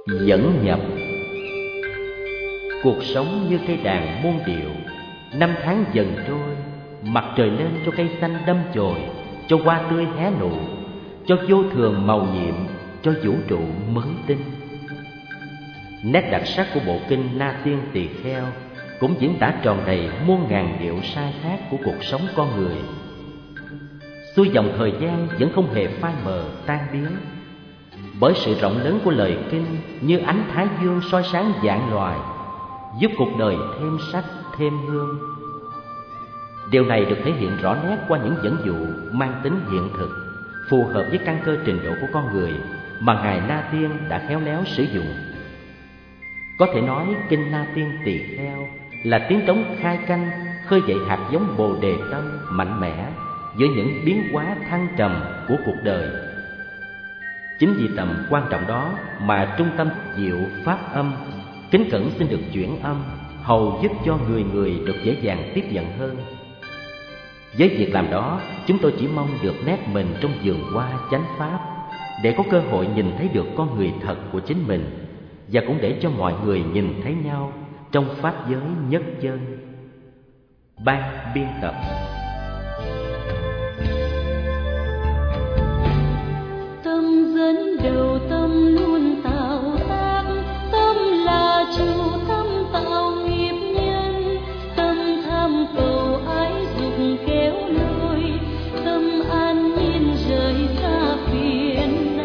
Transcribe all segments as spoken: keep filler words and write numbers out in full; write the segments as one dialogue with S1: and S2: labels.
S1: Dẫn nhập. Cuộc sống như cây đàn muôn điệu, năm tháng dần trôi, mặt trời lên cho cây xanh đâm chồi, cho hoa tươi hé nụ, cho vô thường màu nhiệm, cho vũ trụ mới tinh. Nét đặc sắc của bộ kinh Na Tiên Tỳ Kheo cũng diễn tả tròn đầy muôn ngàn điệu sai khác của cuộc sống con người. Xuôi dòng thời gian vẫn không hề phai mờ tan biến, bởi sự rộng lớn của lời kinh như ánh thái dương soi sáng vạn loài, giúp cuộc đời thêm sắc thêm hương. Điều này được thể hiện rõ nét qua những dẫn dụ mang tính hiện thực, phù hợp với căn cơ trình độ của con người mà Ngài Na Tiên đã khéo léo sử dụng. Có thể nói kinh Na Tiên Tỳ Kheo là tiếng trống khai canh, khơi dậy hạt giống bồ đề tâm mạnh mẽ giữa những biến hóa thăng trầm của cuộc đời. Chính vì tầm quan trọng đó mà Trung tâm Diệu Pháp Âm kính cẩn xin được chuyển âm, hầu giúp cho người người được dễ dàng tiếp nhận hơn. Với việc làm đó, chúng tôi chỉ mong được nép mình trong vườn hoa chánh pháp, để có cơ hội nhìn thấy được con người thật của chính mình, và cũng để cho mọi người nhìn thấy nhau trong pháp giới nhất chân. Ban biên tập.
S2: Tâm dẫn đầu, tâm luôn tạo tác, tâm là chủ, tâm tạo nghiệp nhân, tâm tham cầu ái dục kéo lôi, tâm an nhiên rời xa phiền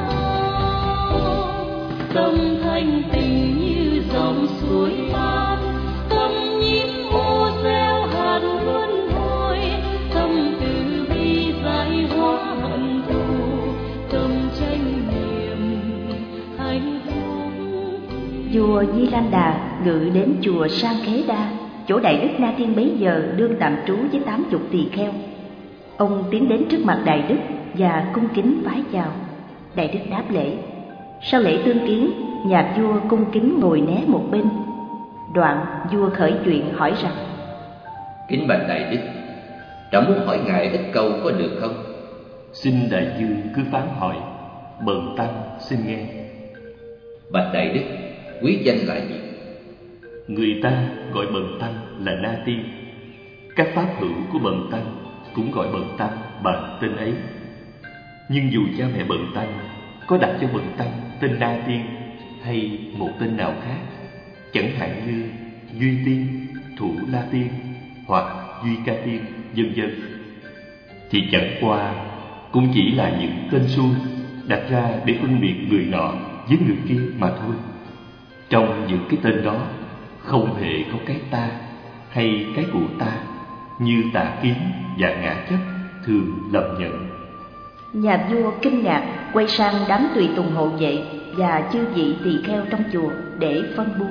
S2: não, tâm thanh tịnh như dòng suối mát, tâm nhiễm ô gieo hạt luân hồi, tâm từ bi giải hóa hận thù, tâm tranh niềm hạnh phúc.
S3: Vua Di Lan Đà ngự đến chùa Sang Khế Đa, chỗ Đại Đức Na Tiên bấy giờ đương tạm trú với tám chục tỳ kheo. Ông tiến đến trước mặt Đại Đức và cung kính vái chào. Đại Đức đáp lễ. Sau lễ tương kiến, nhà vua cung kính ngồi né một bên. Đoạn vua khởi chuyện hỏi rằng:
S4: Kính bạch Đại Đức, trẫm muốn hỏi ngài ít câu có được không?
S5: Xin đại dương cứ phán hỏi, bần tăng xin nghe.
S4: Bạch Đại Đức, quý danh là gì?
S5: Người ta gọi bần tăng là Na Tiên. Các pháp hữu của bần tăng cũng gọi bần tăng bằng tên ấy. Nhưng dù cha mẹ bần tăng có đặt cho bần tăng tên Na Tiên hay một tên nào khác, chẳng hạn như Duy Tiên, Thủ La Tiên hoặc Duy Ca Tiên, vân vân, thì chẳng qua cũng chỉ là những tên xuôi đặt ra để phân biệt người nọ với người kia mà thôi. Trong những cái tên đó không hề có cái ta hay cái của ta như tà kiến và ngã chấp thường lầm nhận.
S3: Nhà vua kinh ngạc, quay sang đám tùy tùng hộ vệ và chư vị tỳ kheo trong chùa để phân bua.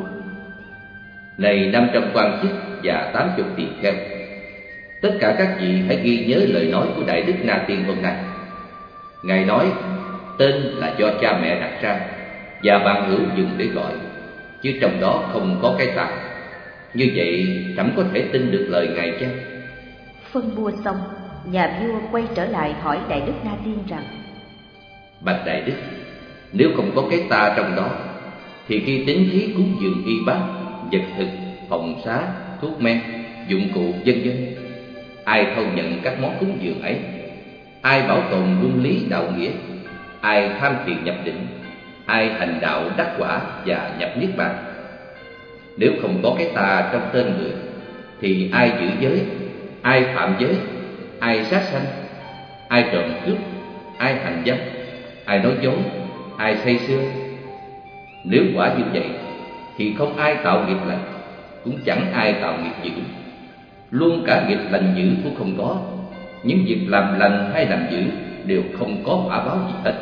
S4: Này năm trăm quan chức và tám chục tỳ kheo, tất cả các vị hãy ghi nhớ lời nói của Đại Đức Na Tiên hôm nay. Ngài nói tên là do cha mẹ đặt ra và bạn hữu dùng để gọi, chứ trong đó không có cái ta. Như vậy trẫm có thể tin được lời ngài chăng?
S3: Phân bua xong, nhà vua quay trở lại hỏi Đại Đức Na Tiên rằng:
S4: Bạch Đại Đức, nếu không có cái ta trong đó, thì khi tín thí cúng dường y bát, vật thực, phòng xá, thuốc men, dụng cụ vân vân, ai thâu nhận các món cúng dường ấy? Ai bảo tồn luân lý đạo nghĩa? Ai tham thiền nhập định? Ai hành đạo đắc quả và nhập niết bàn? Nếu không có cái ta trong tên người, thì ai giữ giới? Ai phạm giới? Ai sát sanh? Ai trộm cướp? Ai hành dâm? Ai nói dối? Ai say sưa? Nếu quả như vậy, thì không ai tạo nghiệp lành, cũng chẳng ai tạo nghiệp dữ. Luôn cả nghiệp lành dữ cũng không có. Những việc làm lành hay làm dữ đều không có quả báo gì hết.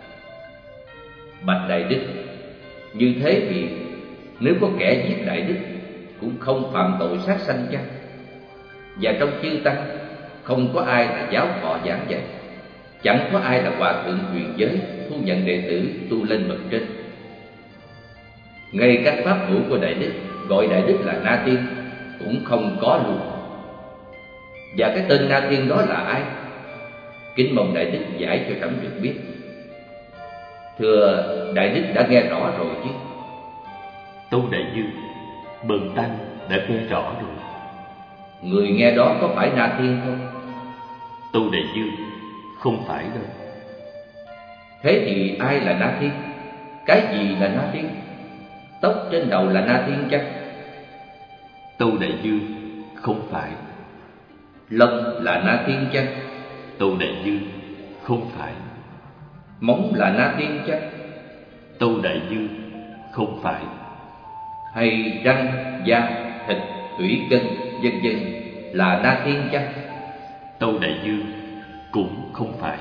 S4: Bạch Đại Đức, như thế thì nếu có kẻ giết Đại Đức cũng không phạm tội sát sanh chăng? Và trong chư tăng không có ai là giáo thọ giảng dạy, chẳng có ai là hòa thượng truyền giới thu nhận đệ tử tu lên bậc trên. Ngay các pháp hữu của Đại Đức gọi Đại Đức là Na Tiên cũng không có luôn. Và cái tên Na Tiên đó là ai? Kính mong Đại Đức giải cho trẫm được biết. Thưa Đại Đức đã nghe rõ rồi chứ?
S5: Tâu Đại Dương, bần tăng đã nghe rõ rồi.
S4: Người nghe đó có phải Na Tiên không?
S5: Tâu Đại Dương, không phải đâu.
S4: Thế thì ai là Na Tiên? Cái gì là Na Tiên? Tóc trên đầu là Na Tiên chăng?
S5: Tâu Đại Dương, không phải.
S4: Lông là Na Tiên chăng?
S5: Tâu Đại Dương, không phải.
S4: Móng là Na Tiên chăng?
S5: Tâu Đại Dương, không phải.
S4: Hay răng, da, thịt, thủy cân, vân vân là Na Tiên chăng?
S5: Tâu Đại Dương, cũng không phải.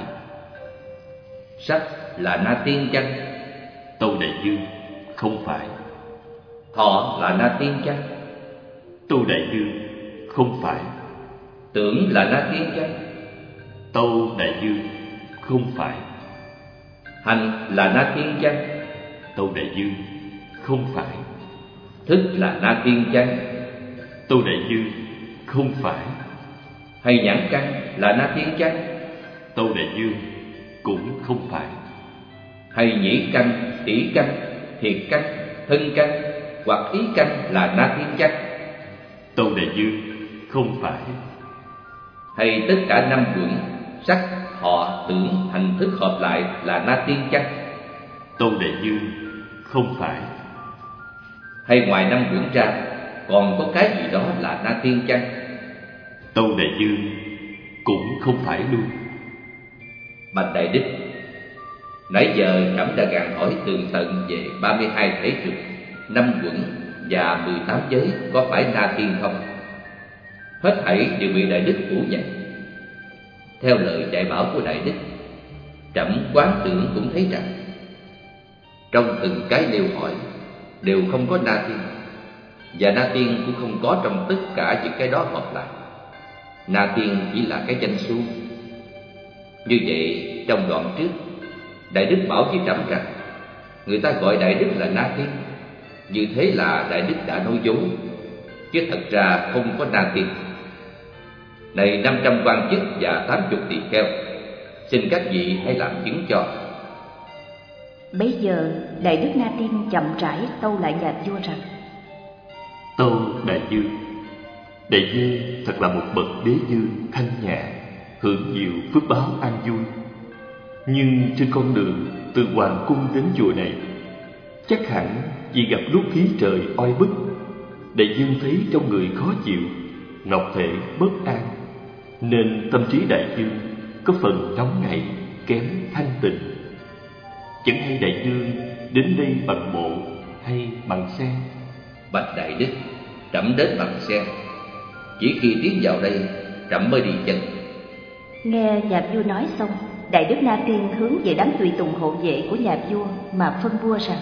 S4: Sắc là Na Tiên chăng?
S5: Tâu Đại Dương, không phải.
S4: Thọ là Na Tiên chăng?
S5: Tâu Đại Dương, không phải.
S4: Tưởng là Na Tiên chăng?
S5: Tâu Đại Dương, không phải.
S4: Hành là Na Tiên chăng?
S5: Tâu Đại Dương, không phải.
S4: Thức là Na Tiên chăng?
S5: Tâu Đại Dương, không phải.
S4: Hay nhãn căn là Na Tiên chăng?
S5: Tâu Đại Dương, cũng không phải.
S4: Hay nhĩ căn, tỷ căn, thiệt căn, thân căn hoặc ý căn là Na Tiên chăng?
S5: Tâu Đại Dương, không phải.
S4: Hay tất cả năm quẩn sắc, thọ, tưởng, hành, thức hợp lại là Na Tiên chăng?
S5: Tâu Đại Dương, không phải.
S4: Hay ngoài năm quẩn ra còn có cái gì đó là Na Tiên chăng?
S5: Tâu Đại Dương, cũng không phải luôn.
S4: Bạch Đại Đức, nãy giờ trẫm đã gàn hỏi tường tận về ba mươi hai thể trực, năm quẩn và mười tám giới có phải Na Tiên không? Hết thảy đều bị Đại Đức phủ nhận. Theo lời dạy bảo của Đại Đức, trẫm quán tưởng cũng thấy rằng trong từng cái nêu hỏi đều không có Na Tiên, và Na Tiên cũng không có trong tất cả những cái đó hợp lại. Na Tiên chỉ là cái danh xu. Như vậy, trong đoạn trước, Đại Đức bảo với trẫm rằng người ta gọi Đại Đức là Na Tiên. Như thế là Đại Đức đã nói dối, chứ thật ra không có Na Tiên. Này năm trăm quan chức và tám chục tỳ kheo, xin các vị hãy làm chứng cho.
S3: Bấy giờ Đại Đức Na Tiên chậm rãi tâu lại nhà vua rằng:
S5: Tâu Đại Dương, Đại Dương thật là một bậc đế dương thanh nhã, hưởng nhiều phước báo an vui. Nhưng trên con đường từ hoàng cung đến chùa này, chắc hẳn vì gặp lúc khí trời oi bức, Đại Dương thấy trong người khó chịu, ngọc thể bất an, nên tâm trí Đại Dương có phần nóng nảy, kém thanh tịnh. Chẳng hay Đại Dương đến đây bằng bộ hay bằng xe?
S4: Bạch Đại Đức, trẫm đến bằng xe. Chỉ khi tiến vào đây, trẫm mới đi chân.
S3: Nghe nhà vua nói xong, Đại Đức Na Tiên hướng về đám tùy tùng hộ vệ của nhà vua mà phân bua rằng: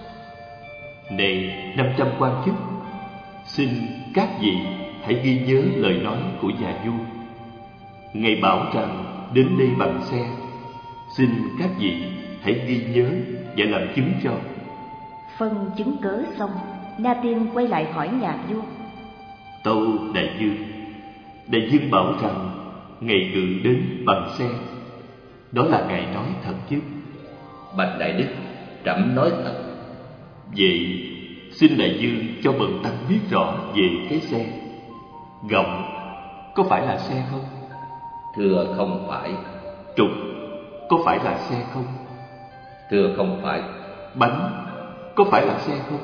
S5: Này năm trăm quan chức, xin các vị hãy ghi nhớ lời nói của nhà vua. Ngài bảo rằng đến đây bằng xe, xin các vị hãy ghi nhớ và làm chứng cho.
S3: Phân chứng cớ xong, Na Tiên quay lại hỏi nhà vua:
S5: Tâu Đại Dương, Đại Dương bảo rằng Ngài ngự đến bằng xe, đó là Ngài nói thật chứ?
S4: Bạch Đại Đức, trẫm nói thật.
S5: Vậy xin Đại Dương cho bần tăng biết rõ về cái xe. Gọng có phải là xe không?
S4: Thưa không phải.
S5: Trục có phải là xe không?
S4: Thưa không phải.
S5: Bánh có phải là xe không?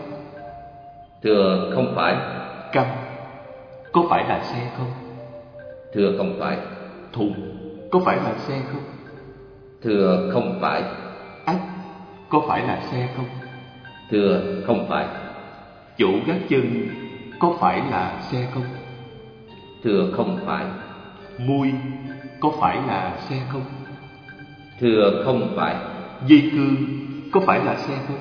S4: Thưa không phải.
S5: Căm có phải là xe không?
S4: Thưa không phải.
S5: Thùng có phải là xe không?
S4: Thưa không phải.
S5: Ách có phải là xe không?
S4: Thưa không phải.
S5: Chỗ gác chân có phải là xe không?
S4: Thưa không phải.
S5: Mui có phải là xe không?
S4: Thưa không phải.
S5: Dây cương có phải là xe không?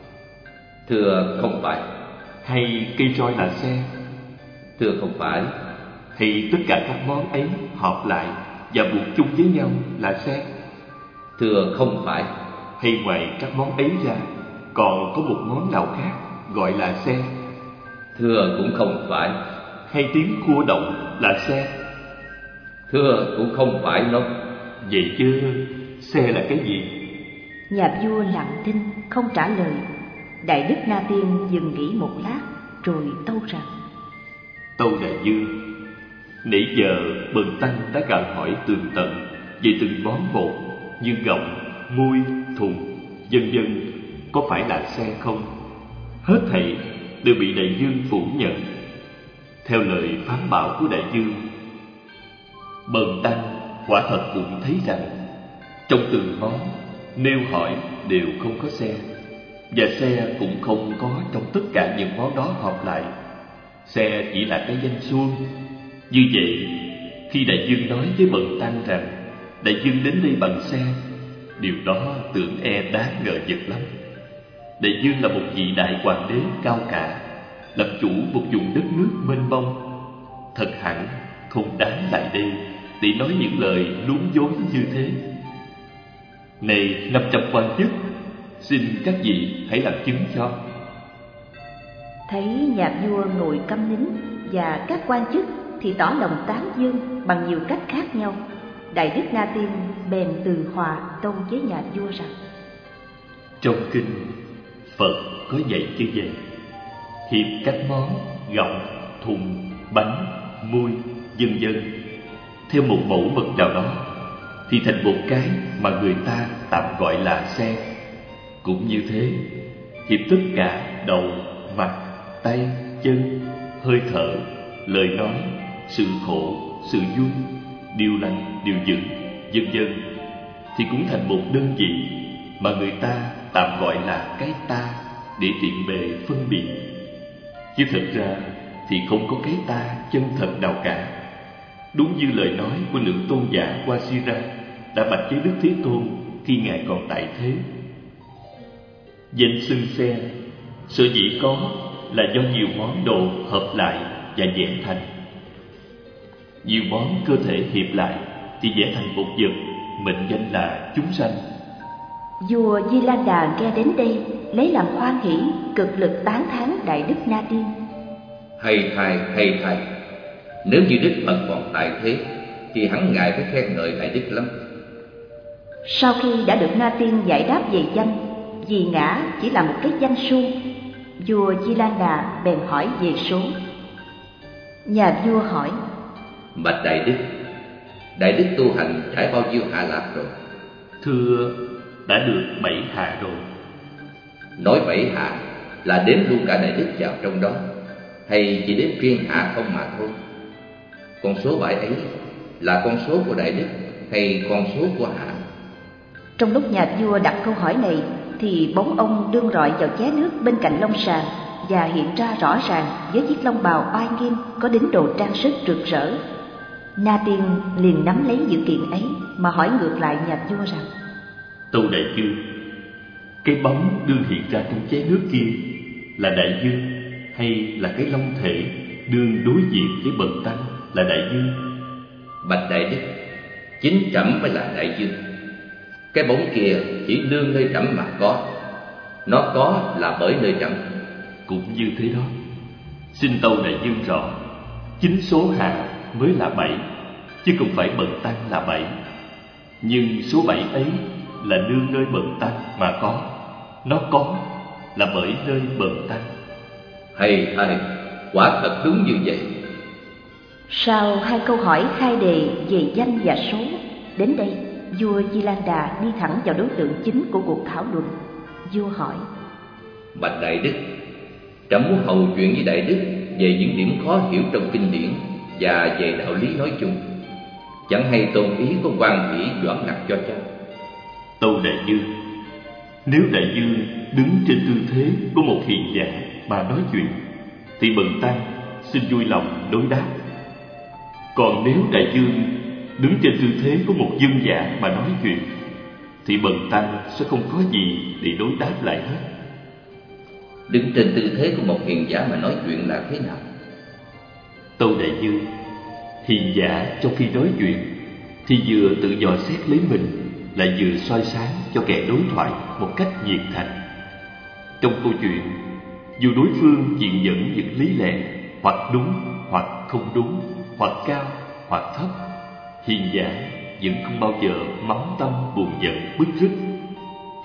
S4: Thưa không phải.
S5: Hay cây roi là xe?
S4: Thưa không phải.
S5: Hay tất cả các món ấy hợp lại và buộc chung với nhau là xe?
S4: Thưa không phải.
S5: Hay ngoài các món ấy ra còn có một món nào khác gọi là xe?
S4: Thưa cũng không phải.
S5: Hay tiếng cua động là xe?
S4: Thưa cũng không phải nó.
S5: Vậy chứ xe là cái gì?
S3: Nhà vua lặng thinh không trả lời. Đại đức Na Tiên dừng nghỉ một lát rồi tâu rằng:
S5: Tâu đại dương, nãy giờ bần tăng đã gặng hỏi tường tận về từng món một như gọng, muôi, thùng, vân vân, có phải là xe không? Hết thảy đều bị đại dương phủ nhận. Theo lời phán bảo của đại dương, bần tăng quả thật cũng thấy rằng trong từng món nêu hỏi đều không có xe, và xe cũng không có trong tất cả những món đó hợp lại. Xe chỉ là cái danh suông. Như vậy, khi đại dương nói với bần tăng rằng đại dương đến đây bằng xe, điều đó tưởng e đáng ngờ vực lắm. Đại dương là một vị đại hoàng đế cao cả, làm chủ một vùng đất nước mênh mông, thật hẳn không đáng lại đây để nói những lời luống dối như thế. Này năm trăm quan chức, xin các vị hãy làm chứng cho.
S3: Thấy nhà vua ngồi câm nín và các quan chức thì tỏ lòng tán dương bằng nhiều cách khác nhau, Đại đức Na Tiên bèn từ hòa tâu với nhà vua rằng:
S5: Trong kinh Phật có dạy như vậy: hiệp các món gọng, thùng, bánh, muôi, vân vân theo một mẫu mực nào đó thì thành một cái mà người ta tạm gọi là xe. Cũng như thế, hiệp tất cả đầu, mặt, tay, chân, hơi thở, lời nói, sự khổ, sự vui, điều lành, điều dữ, vân vân thì cũng thành một đơn vị mà người ta tạm gọi là cái ta để tiện bề phân biệt. Chứ thật ra thì không có cái ta chân thật nào cả. Đúng như lời nói của nữ tôn giả Wasira đã bạch với Đức Thế Tôn khi Ngài còn tại thế. Danh xưng xe sở dĩ có là do nhiều món đồ hợp lại và vẽ thành. Nhiều món cơ thể hiệp lại thì vẽ thành một vật, mệnh danh là chúng sanh.
S3: Vua Di Lan Đà nghe đến đây lấy làm hoan hỷ, cực lực tán thán Đại đức Na Tiên.
S4: Hay thay, hay thay. Nếu như Đức Phật còn tại thế thì hắn ngại phải khen ngợi Đại đức lắm.
S3: Sau khi đã được Na Tiên giải đáp về danh, vì ngã chỉ là một cái danh suông, vua Di Lan Đà bèn hỏi về số. Nhà vua hỏi:
S4: Bạch Đại đức, Đại đức tu hành trải bao nhiêu hạ lạc rồi?
S5: Thưa, đã được bảy hạ rồi.
S4: Nói bảy hạ là đếm luôn cả Đại đức vào trong đó, hay chỉ đếm riêng hạ không mà thôi? Con số bảy ấy là con số của Đại đức hay con số của hạ?
S3: Trong lúc nhà vua đặt câu hỏi này thì bóng ông đương rọi vào ché nước bên cạnh long sàn và hiện ra rõ ràng với chiếc long bào oai nghiêm có đính đồ trang sức rực rỡ. Na Tiên liền nắm lấy dữ kiện ấy mà hỏi ngược lại nhà vua rằng:
S5: Tâu đại dương, cái bóng đương hiện ra trong ché nước kia là đại dương, hay là cái long thể đương đối diện với bần tăng là đại dương?
S4: Bạch Đại đức, chính trẫm mới là đại dương. Cái bóng kia chỉ nương nơi trẫm mà có, nó có là bởi nơi trẫm.
S5: Cũng như thế đó. Xin tâu đại dương rõ, chính số hạ mới là bảy, chứ không phải bần tăng là bảy. Nhưng số bảy ấy là nương nơi bần tăng mà có, nó có là bởi nơi bần tăng.
S4: Hay thay, quả thật đúng như vậy.
S3: Sau hai câu hỏi khai đề về danh và số, đến đây vua Di Lan Đà đi thẳng vào đối tượng chính của cuộc thảo luận. Vua hỏi:
S4: Bạch Đại đức, trẫm muốn hầu chuyện với Đại đức về những điểm khó hiểu trong kinh điển và về đạo lý nói chung. Chẳng hay tôn ý có quan hỷ doãn nặc cho chăng?
S5: Tâu đại dương, nếu đại dương đứng trên tư thế của một hiền giả mà nói chuyện thì bần tăng xin vui lòng đối đáp. Còn nếu đại dương đứng trên tư thế của một dân giả mà nói chuyện thì bần tăng sẽ không có gì để đối đáp lại hết.
S4: Đứng trên tư thế của một hiền giả mà nói chuyện là thế nào?
S5: Tâu đại dương, hiền giả trong khi nói chuyện thì vừa tự dò xét lấy mình, lại vừa soi sáng cho kẻ đối thoại một cách nhiệt thành. Trong câu chuyện, dù đối phương diện dẫn những lý lẽ hoặc đúng hoặc không đúng, hoặc cao hoặc thấp, hiền giả vẫn không bao giờ mắng tâm buồn giận bứt rứt.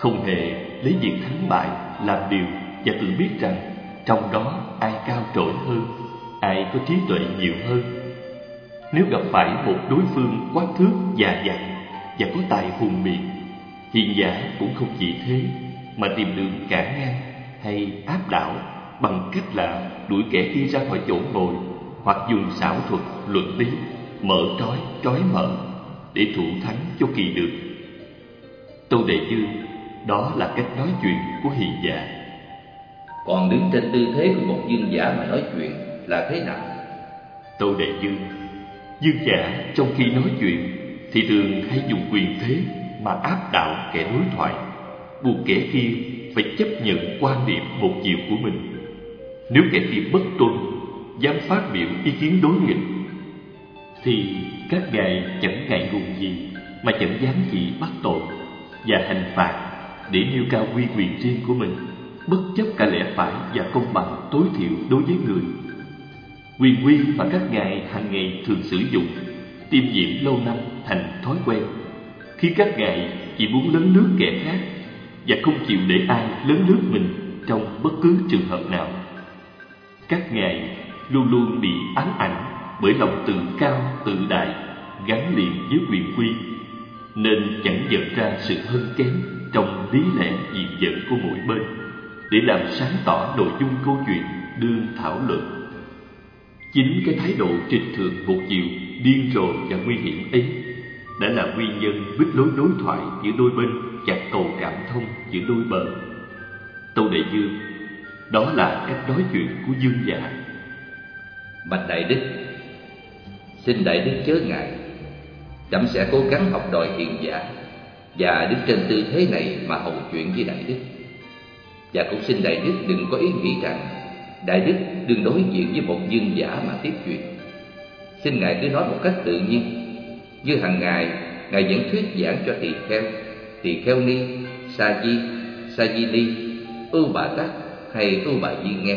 S5: không hề lấy việc thắng bại làm điều, và tự biết rằng trong đó ai cao trội hơn, ai có trí tuệ nhiều hơn. Nếu gặp phải một đối phương quát thước già dặn và có tài hùng biện, hiền giả cũng không chỉ thế mà tìm đường cản ngang hay áp đảo bằng cách là đuổi kẻ kia ra khỏi chỗ ngồi, hoặc dùng xảo thuật luận lý mở trói trói mở để thủ thắng cho kỳ được. Tâu Đại Dương, đó là cách nói chuyện của hiền giả.
S4: Còn đứng trên tư thế của một vương giả mà nói chuyện là thế nào?
S5: Tâu Đại Dương, vương giả trong khi nói chuyện thì thường hay dùng quyền thế mà áp đảo kẻ đối thoại, buộc kẻ kia phải chấp nhận quan điểm một chiều của mình. Nếu kẻ kia bất tuân, dám phát biểu ý kiến đối nghịch, thì các ngài chẳng ngại ngùng gì mà chẳng dám chỉ bắt tội và hành phạt để nêu cao uy quyền riêng của mình, bất chấp cả lẽ phải và công bằng tối thiểu đối với người. Quyền quy mà các ngài hàng ngày thường sử dụng tiêm nhiễm lâu năm thành thói quen, khi các ngài chỉ muốn lấn lướt kẻ khác và không chịu để ai lấn lướt mình trong bất cứ trường hợp nào. Các ngài luôn luôn bị ám ảnh bởi lòng tự cao tự đại gắn liền với quyền quy, nên chẳng nhận ra sự hơn kém trong lý lẽ diện dẫn của mỗi bên để làm sáng tỏ nội dung câu chuyện đương thảo luận. Chính cái thái độ trịch thượng một chiều, điên rồ và nguy hiểm ấy đã là nguyên nhân bích lối đối thoại giữa đôi bên chặt cầu cảm thông giữa đôi bờ. Tâu Đại Dương, đó là cách nói chuyện của vương giả.
S4: Bạch Đại Đức, xin Đại Đức chớ ngại, trẫm sẽ cố gắng học đòi hiền giả và đứng trên tư thế này mà hầu chuyện với Đại Đức. Và cũng xin Đại Đức đừng có ý nghĩ rằng Đại Đức đừng đối diện với một vương giả mà tiếp chuyện. Xin Ngài cứ nói một cách tự nhiên, như hàng ngày Ngài vẫn thuyết giảng cho tỳ kheo, tỳ kheo ni, sa di, sa di ni, ưu bà tắc hay ưu bà di nghe.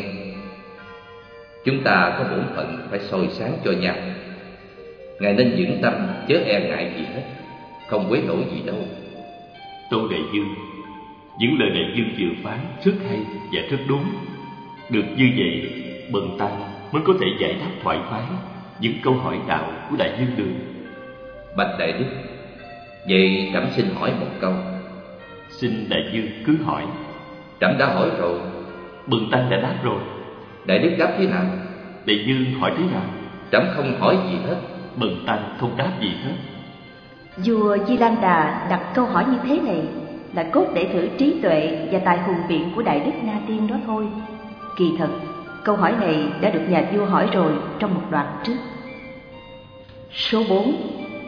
S4: Chúng ta có bổn phận phải soi sáng cho nhau. Ngài nên vững tâm, chớ e ngại gì hết, không quấy nổi gì đâu.
S5: Tâu Đại Dương, những lời Đại Dương vừa phán rất hay và rất đúng. Được như vậy, bần tăng mới có thể giải đáp thoải mái những câu hỏi đạo của Đại Dương Đường.
S4: Bạch Đại Đức, vậy trẫm xin hỏi một câu.
S5: Xin Đại Dương cứ hỏi.
S4: Trẫm đã hỏi rồi.
S5: Bần tăng đã đáp rồi.
S4: Đại Đức đáp thế nào?
S5: Đại Dương hỏi thế nào?
S4: Trẫm không hỏi gì hết.
S5: Bần tăng không đáp gì hết.
S3: Vua Di Lan Đà đặt câu hỏi như thế này là cốt để thử trí tuệ và tài hùng biện của Đại Đức Na Tiên đó thôi. Kỳ thật, câu hỏi này đã được nhà vua hỏi rồi trong một đoạn trước. Số bốn.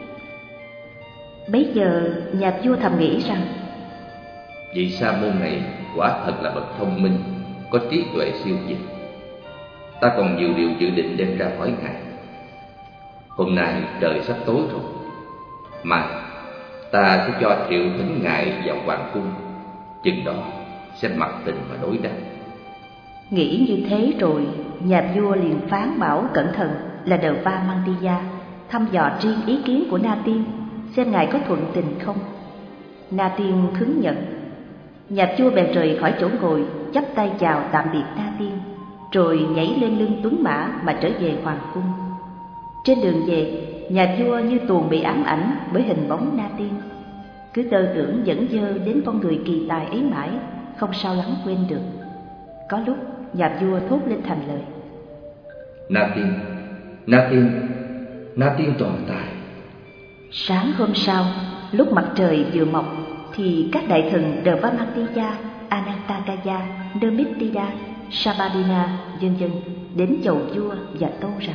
S3: Bấy giờ nhà vua thầm nghĩ rằng
S4: vị sa môn này quả thật là bậc thông minh, có trí tuệ siêu việt. Ta còn nhiều điều dự định đem ra hỏi Ngài. Hôm nay trời sắp tối rồi, mà ta sẽ cho triệu thỉnh Ngài vào hoàng cung, chừng đó sẽ mặc tình mà đối đáp.
S3: Nghĩ như thế rồi, nhà vua liền phán bảo cẩn thận là Đờ-va Măng-ti-gia thăm dò riêng ý kiến của Na Tiên, xem Ngài có thuận tình không. Na Tiên khứng nhận. Nhà vua bèn rời khỏi chỗ ngồi, chắp tay chào tạm biệt Na Tiên, rồi nhảy lên lưng tuấn mã mà trở về hoàng cung. Trên đường về, nhà vua như tuồng bị ám ảnh bởi hình bóng Na Tiên, cứ tơ tưởng dẫn dơ đến con người kỳ tài ấy mãi, không sao lắng quên được. Có lúc nhà vua thốt lên thành lời:
S4: Na Tiên, Na Tiên, Na Tiên toàn tài.
S3: Sáng hôm sau, lúc mặt trời vừa mọc, thì các đại thần Đờ-va Măng-ti-gia, Anantagaya, Nơ-mít-ti-đa, Sabadina, vân vân đến chầu vua và tâu rằng: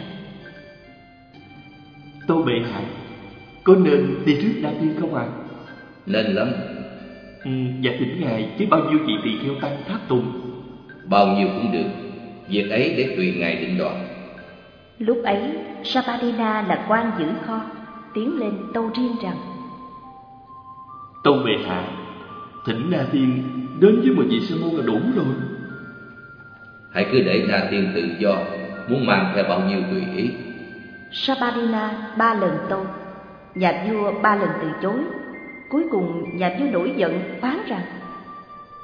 S5: Tâu bệ hạ, có nên đi trước Na Tiên không ạ? À?
S4: Nên lắm.
S5: Ừ, và thỉnh Ngài với bao nhiêu vị tỳ kheo tăng tháp tùng?
S4: Bao nhiêu cũng được, việc ấy để tùy Ngài định đoạt.
S3: Lúc ấy, Sabadina là quan giữ kho, tiến lên tâu riêng rằng:
S5: Tâu bệ hạ, thỉnh Na Tiên đến với một vị sa môn là đủ rồi.
S4: Hãy cứ để Na Tiên tự do, muốn mang theo bao nhiêu tùy ý.
S3: Sabadina ba lần tâu, nhà vua ba lần từ chối. Cuối cùng nhà vua nổi giận phán rằng: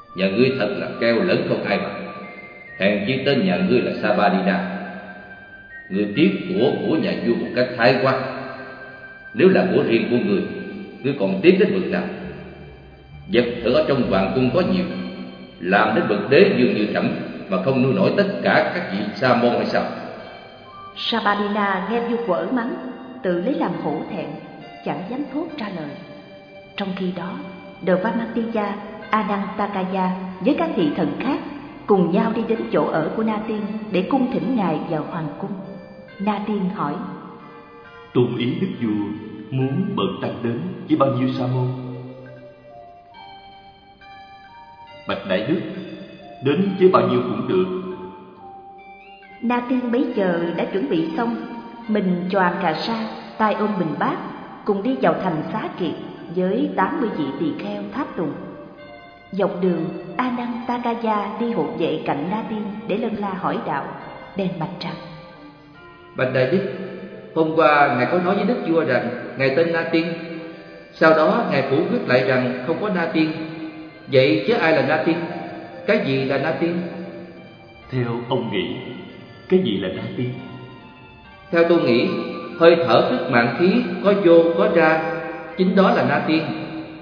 S4: Nhà ngươi thật là keo lớn không ai bằng. Hèn chi tên nhà ngươi là Sabadina. Ngươi tiếc của của nhà vua một cách thái quá. Nếu là của riêng của ngươi, ngươi còn tiếc đến bực nào? Vật thử ở trong hoàng cung có nhiều, làm đến bậc đế dương như trẫm mà không nuôi nổi tất cả các vị sa môn hay sao?
S3: Sabadina nghe vua quở mắng, tự lấy làm hổ thẹn, chẳng dám thốt ra lời. Trong khi đó, Dvamatija, Anantakaya với các thị thần khác cùng nhau đi đến chỗ ở của Na Tiên để cung thỉnh ngài vào hoàng cung. Na Tiên hỏi:
S5: Tôn ý đức vua muốn bần tăng đến với bao nhiêu sa môn? Bạch đại đức, đến với bao nhiêu cũng được.
S3: Na Tiên bấy giờ đã chuẩn bị xong, mình choàng cà sa, tay ôm bình bát, cùng đi vào thành Xá Kiệt với tám mươi vị tỳ kheo tháp tùng. Dọc đường, Anantakaya đi hộ vệ cạnh Na Tiên để lân la hỏi đạo, bèn bạch rằng:
S4: Bạch đại đức, hôm qua ngài có nói với đức vua rằng ngài tên Na Tiên, sau đó ngài phủ quyết lại rằng không có Na Tiên. Vậy chứ ai là Na Tiên? Cái gì là Na Tiên?
S5: Theo ông nghĩ, cái gì là Na Tiên?
S4: Theo tôi nghĩ, hơi thở tức mạng khí có vô có ra, chính đó là Na Tiên.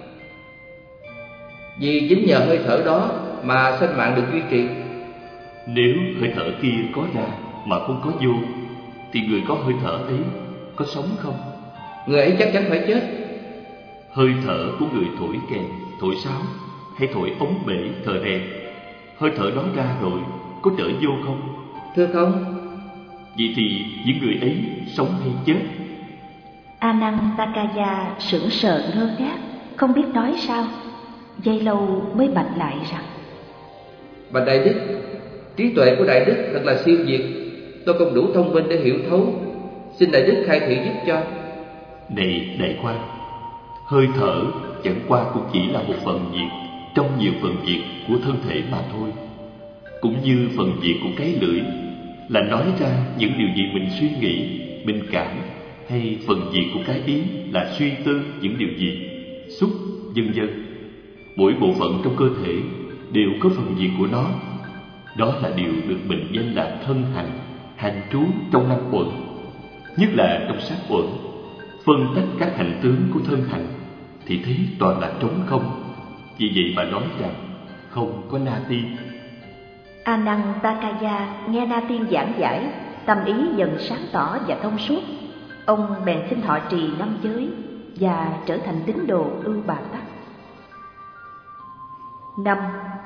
S4: Vì chính nhờ hơi thở đó mà sinh mạng được duy trì.
S5: Nếu hơi thở kia có ra mà không có vô, thì người có hơi thở ấy có sống không?
S4: Người ấy chắc chắn phải chết.
S5: Hơi thở của người thổi kèn, thổi sáo hay thổi ống bể, thợ rèn, hơi thở đó ra rồi có trở vô không?
S4: Thưa không.
S5: Vậy thì những người ấy sống hay chết?
S3: Anantakaya sững sờ ngơ ngác, không biết nói sao. Giây lâu mới bạch lại rằng:
S4: Bạch đại đức, trí tuệ của đại đức thật là siêu việt, tôi không đủ thông minh để hiểu thấu, xin đại đức khai thị giúp cho.
S5: Này đại quan, hơi thở chẳng qua cũng chỉ là một phần việc trong nhiều phần việc của thân thể mà thôi. Cũng như phần việc của cái lưỡi là nói ra những điều gì mình suy nghĩ, mình cảm, hay phần việc của cái ý là suy tư những điều gì, xúc, vân vân. Mỗi bộ phận trong cơ thể đều có phần việc của nó. Đó là điều được mệnh danh là thân hành, hành trú trong năm uẩn. Nhất là trong sát uẩn, phân tách các hành tướng của thân hành thì thấy toàn là trống không. Vì vậy mà nói rằng không có Na Tiên.
S3: Anantakaya nghe Na Tiên giảng giải, tâm ý dần sáng tỏ và thông suốt. Ông bèn xin thọ trì năm giới và trở thành tín đồ Ưu Bà Tắc. Năm.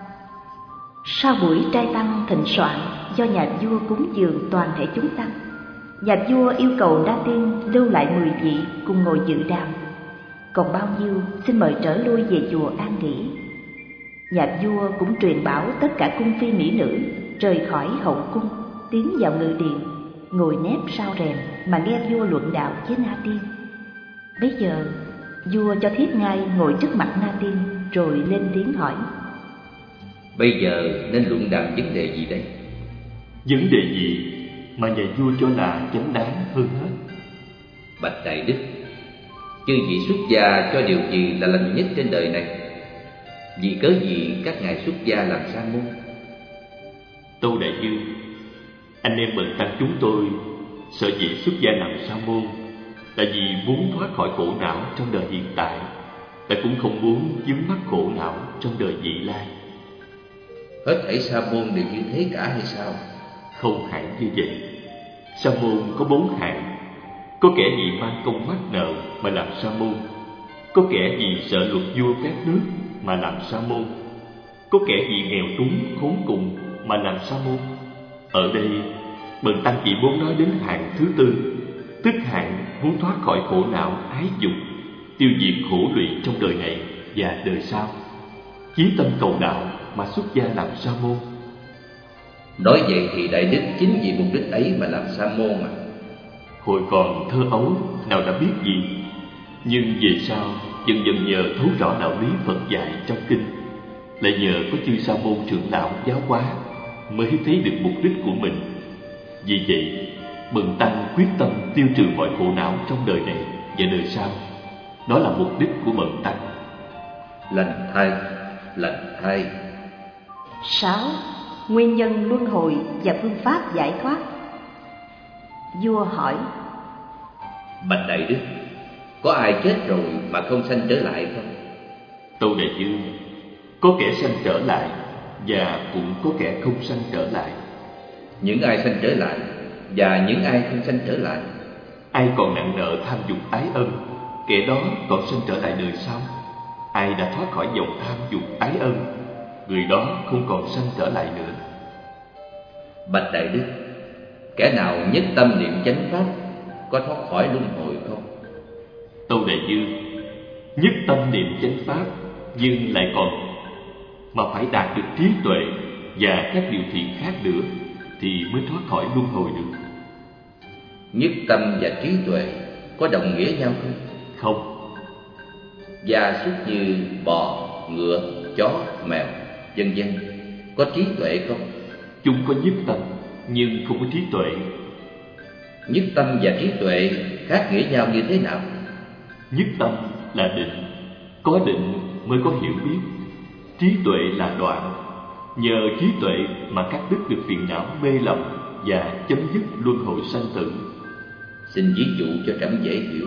S3: Sau buổi trai tăng thịnh soạn do nhà vua cúng dường toàn thể chúng tăng, nhà vua yêu cầu Na Tiên lưu lại mười vị cùng ngồi dự đàm, còn bao nhiêu xin mời trở lui về chùa an nghỉ. Nhà vua cũng truyền bảo tất cả cung phi mỹ nữ rời khỏi hậu cung, tiến vào ngự điện, ngồi nép sau rèm mà nghe vua luận đạo với Na Tiên. Bây giờ vua cho thiếp ngai ngồi trước mặt Na Tiên rồi lên tiếng hỏi:
S4: Bây giờ nên luận đàm vấn đề gì đây?
S5: Vấn đề gì mà nhà vua cho là chánh đáng hơn hết?
S4: Bạch đại đức, chư vị xuất gia cho điều gì là lành nhất trên đời này? Vì cớ gì các ngài xuất gia làm sa môn?
S5: Tâu đại dương, anh em bần tăng chúng tôi sở dĩ xuất gia làm sa môn là vì muốn thoát khỏi khổ não trong đời hiện tại, ta cũng không muốn vướng mắc khổ não trong đời vị lai.
S4: Hết thảy sa môn đều như thế cả hay sao?
S5: Không hẳn như vậy. Sa môn có bốn hạng. Có kẻ vì mang công mắc nợ mà làm sa môn, có kẻ vì sợ luật vua phép nước mà làm sa môn, có kẻ vì nghèo túng khốn cùng mà làm sa môn. Ở đây bần tăng chỉ muốn nói đến hạng thứ tư, tức hạng muốn thoát khỏi khổ não ái dục, tiêu diệt khổ lụy trong đời này và đời sau, chí tâm cầu đạo mà xuất gia làm sa môn.
S4: Nói vậy thì đại đức chính vì mục đích ấy mà làm sa môn mà.
S5: Hồi còn thơ ấu nào đã biết gì, nhưng về sau dần dần nhờ thấu rõ đạo lý Phật dạy trong kinh, lại nhờ có chư sa môn trưởng lão giáo hóa, mới thấy được mục đích của mình. Vì vậy bần tăng quyết tâm tiêu trừ mọi khổ não trong đời này và đời sau. Đó là mục đích của bần tăng.
S4: Lành thay, lành thay.
S3: Sáu. Nguyên nhân luân hồi và phương pháp giải thoát. Vua hỏi:
S4: Bạch Đại Đức, có ai chết rồi mà không sanh trở lại không?
S5: Tâu Đại Dương, có kẻ sanh trở lại và cũng có kẻ không sanh trở lại.
S4: Những ai sanh trở lại và những ai không sanh trở lại?
S5: Ai còn nặng nợ tham dục ái ân, kẻ đó còn sanh trở lại đời sau. Ai đã thoát khỏi vòng tham dục ái ân, người đó không còn sanh trở lại nữa.
S4: Bạch Đại Đức, kẻ nào nhất tâm niệm chánh pháp có thoát khỏi luân hồi không?
S5: Tâu Đại Dương, nhất tâm niệm chánh pháp nhưng lại còn mà phải đạt được trí tuệ và các điều thiện khác nữa thì mới thoát khỏi luân hồi được.
S4: Nhất tâm và trí tuệ có đồng nghĩa nhau không?
S5: Không.
S4: Gia súc như bò, ngựa, chó, mèo, vân vân có trí tuệ không?
S5: Chúng có nhất tâm nhưng không có trí tuệ.
S4: Nhất tâm và trí tuệ khác nghĩa nhau như thế nào?
S5: Nhất tâm là định, có định mới có hiểu biết. Trí tuệ là đoạn, nhờ trí tuệ mà cắt đứt được phiền não mê lầm và chấm dứt luân hồi sanh tử.
S4: Xin ví dụ cho trẫm dễ hiểu.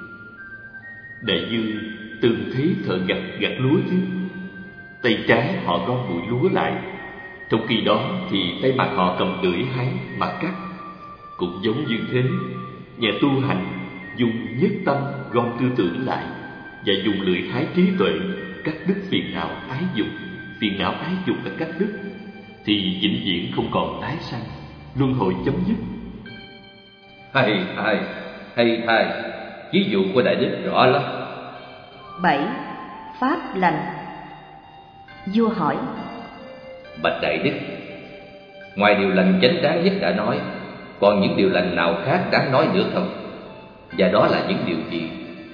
S5: Đại Dương từng thấy thợ gặt gặt lúa chứ? Tay trái họ gom bụi lúa lại, trong khi đó thì tay mặt họ cầm lưỡi hái mà cắt. Cũng giống như thế, nhà tu hành dùng nhất tâm gom tư tưởng lại và dùng lưỡi hái trí tuệ cắt đứt phiền não ái dục. Phiền não ái dục đã cắt đứt thì vĩnh viễn không còn tái sanh, luân hồi chấm dứt.
S4: Hay hay, hay hay, ví dụ của Đại Đức rõ lắm.
S3: Bảy. Pháp lành. Vua hỏi:
S4: Bạch Đại Đức, ngoài điều lành chánh đáng nhất đã nói, còn những điều lành nào khác đáng nói nữa không? Và đó là những điều gì?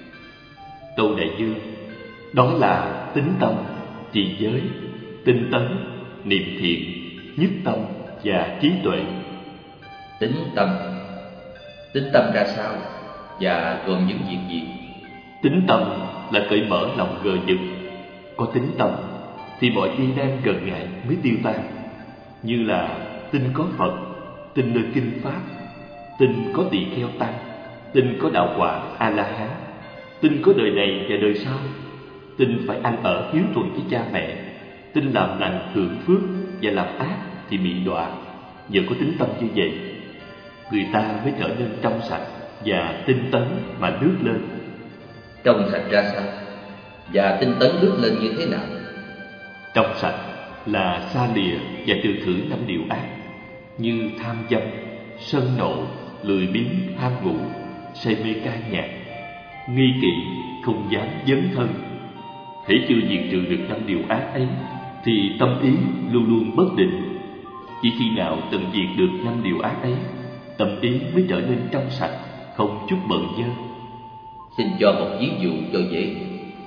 S5: Tâu Đại Dương, đó là tín tâm, trì giới, tinh tấn, niệm thiện, nhất tâm và trí tuệ.
S4: Tính tâm, tính tâm ra sao và gồm những việc gì?
S5: Tính tâm là cởi mở lòng gờ vực. Có tính tâm thì mọi nghi nan gần ngại mới tiêu tan, như là tin có Phật, tin nơi kinh pháp, tin có tỳ kheo tăng, tin có đạo quả A La Hán, tin có đời này và đời sau, tin phải ăn ở hiếu thuận với cha mẹ, tin làm lành hưởng phước và làm ác thì bị đọa. Nhờ có tính tâm như vậy, người ta mới trở nên trong sạch và tinh tấn mà lướt lên.
S4: Trong sạch ra sao và tinh tấn lướt lên như thế nào?
S5: Trong sạch là xa lìa và trừ khử năm điều ác như tham dâm, sân nộ, lười biếng, ham ngủ, say mê ca nhạc, nghi kỵ, không dám dấn thân. Hễ chưa diệt trừ được năm điều ác ấy thì tâm ý luôn luôn bất định. Chỉ khi nào tận diệt được năm điều ác ấy, tâm ý mới trở nên trong sạch, không chút bận dơ.
S4: Xin cho một ví dụ cho dễ.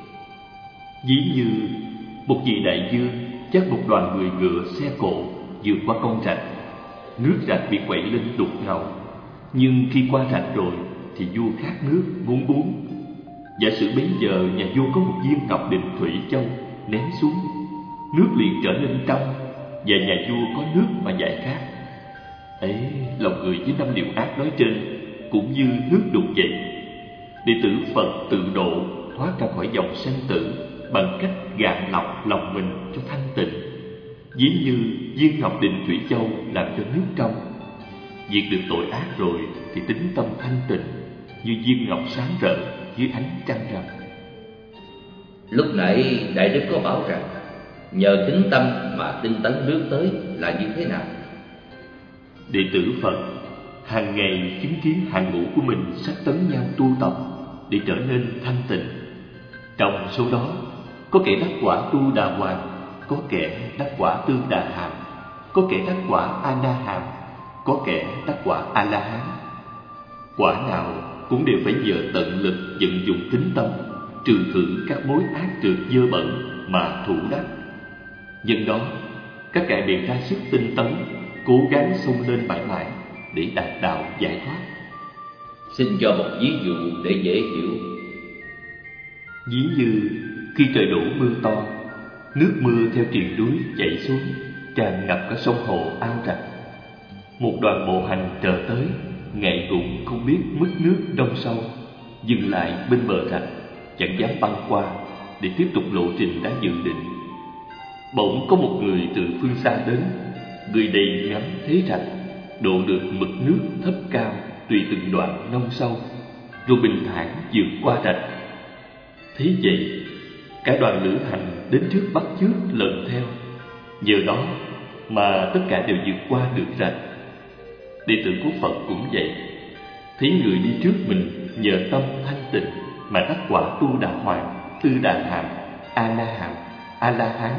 S5: Ví như một vị đại vương dắt một đoàn người ngựa xe cộ vượt qua con rạch. Nước rạch bị quậy lên đục ngầu, nhưng khi qua rạch rồi thì vua khát nước muốn uống. Giả sử bấy giờ nhà vua có một viên ngọc định thủy châu ném xuống, nước liền trở nên trong và nhà vua có nước mà giải khát. Ấy, lòng người với năm điều ác nói trên cũng như nước đục vậy. Đệ tử Phật tự độ thoát ra khỏi dòng sanh tử bằng cách gạn lọc lòng mình cho thanh tịnh. Ví như viên ngọc định thủy châu làm cho nước trong. Diệt được tội ác rồi thì tính tâm thanh tịnh, như viên ngọc sáng rỡ dưới ánh trăng rằm.
S4: Lúc nãy Đại Đức có bảo rằng nhờ tính tâm mà tinh tấn lướt tới là như thế nào?
S5: Đệ tử Phật hàng ngày chứng kiến hàng ngũ của mình sắp tấn nhau tu tập để trở nên thanh tịnh. Trong số đó có kẻ đắc quả tu đà hoàng, có kẻ đắc quả tư đà hàm, có kẻ đắc quả a na hàm, có kẻ đắc quả a la hán. Quả nào cũng đều phải nhờ tận lực vận dụng tính tâm, trừ khử các mối ác trượt dơ bẩn mà thủ đắc. Nhân đó các kẻ đều ra sức tinh tấn, cố gắng xông lên mãi mãi để đạt đạo giải thoát.
S4: Xin cho một ví dụ để dễ hiểu.
S5: Ví như khi trời đổ mưa to, nước mưa theo triền núi chảy xuống, tràn ngập cả sông hồ ao rạch. Một đoàn bộ hành trở tới, ngại ngùng không biết mức nước đông sâu, dừng lại bên bờ rạch, chẳng dám băng qua để tiếp tục lộ trình đã dự định. Bỗng có một người từ phương xa đến, người đầy ngắm thế rạch, độ được mực nước thấp cao tùy từng đoạn nông sâu, rồi bình thản vượt qua rạch. Thế vậy, cả đoàn lữ hành đến trước bắt chước lần theo, nhờ đó mà tất cả đều vượt qua được rạch. Đệ tử của Phật cũng vậy, thấy người đi trước mình nhờ tâm thanh tịnh mà đắc quả tu đà hoàng, tư đà hàm, a la hàm, a la hán.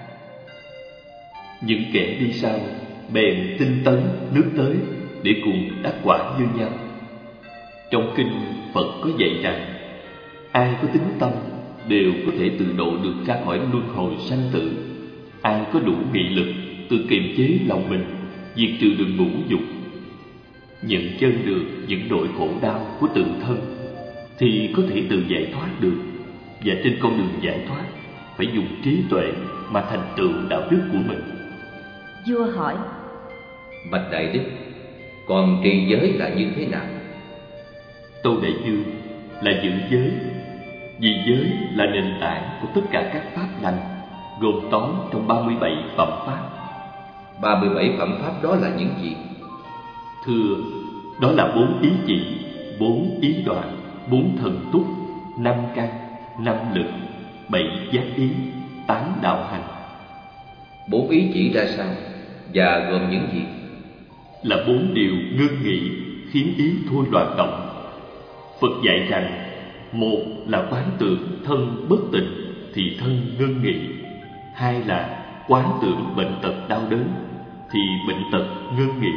S5: Những kẻ đi sau bèn tinh tấn nước tới để cùng đắc quả như nhau. Trong kinh Phật có dạy rằng, ai có tính tâm đều có thể tự độ được ra khỏi luân hồi sanh tử. Ai có đủ nghị lực tự kiềm chế lòng mình, diệt trừ được ngũ dục, nhận chân được những nỗi khổ đau của tự thân, thì có thể tự giải thoát được. Và trên con đường giải thoát phải dùng trí tuệ mà thành tựu đạo đức của mình.
S3: Vua hỏi:
S4: Bạch Đại Đức, còn trì giới là như thế nào?
S5: Tâu Đại Dương là giữ giới, vì giới là nền tảng của tất cả các pháp lành, gồm tóm trong ba mươi bảy phẩm pháp.
S4: ba mươi bảy phẩm pháp đó là những gì?
S5: Thưa, đó là bốn ý chỉ, bốn ý đoạn, bốn thần túc, năm căn, năm lực, bảy giác ý, tám đạo hành.
S4: Bốn ý chỉ ra sao và gồm những gì?
S5: Là bốn điều ngưng nghỉ khiến ý thôi loạn động. Phật dạy rằng, một là quán tưởng thân bất tịnh thì thân ngưng nghỉ. Hai là quán tưởng bệnh tật đau đớn thì bệnh tật ngưng nghỉ.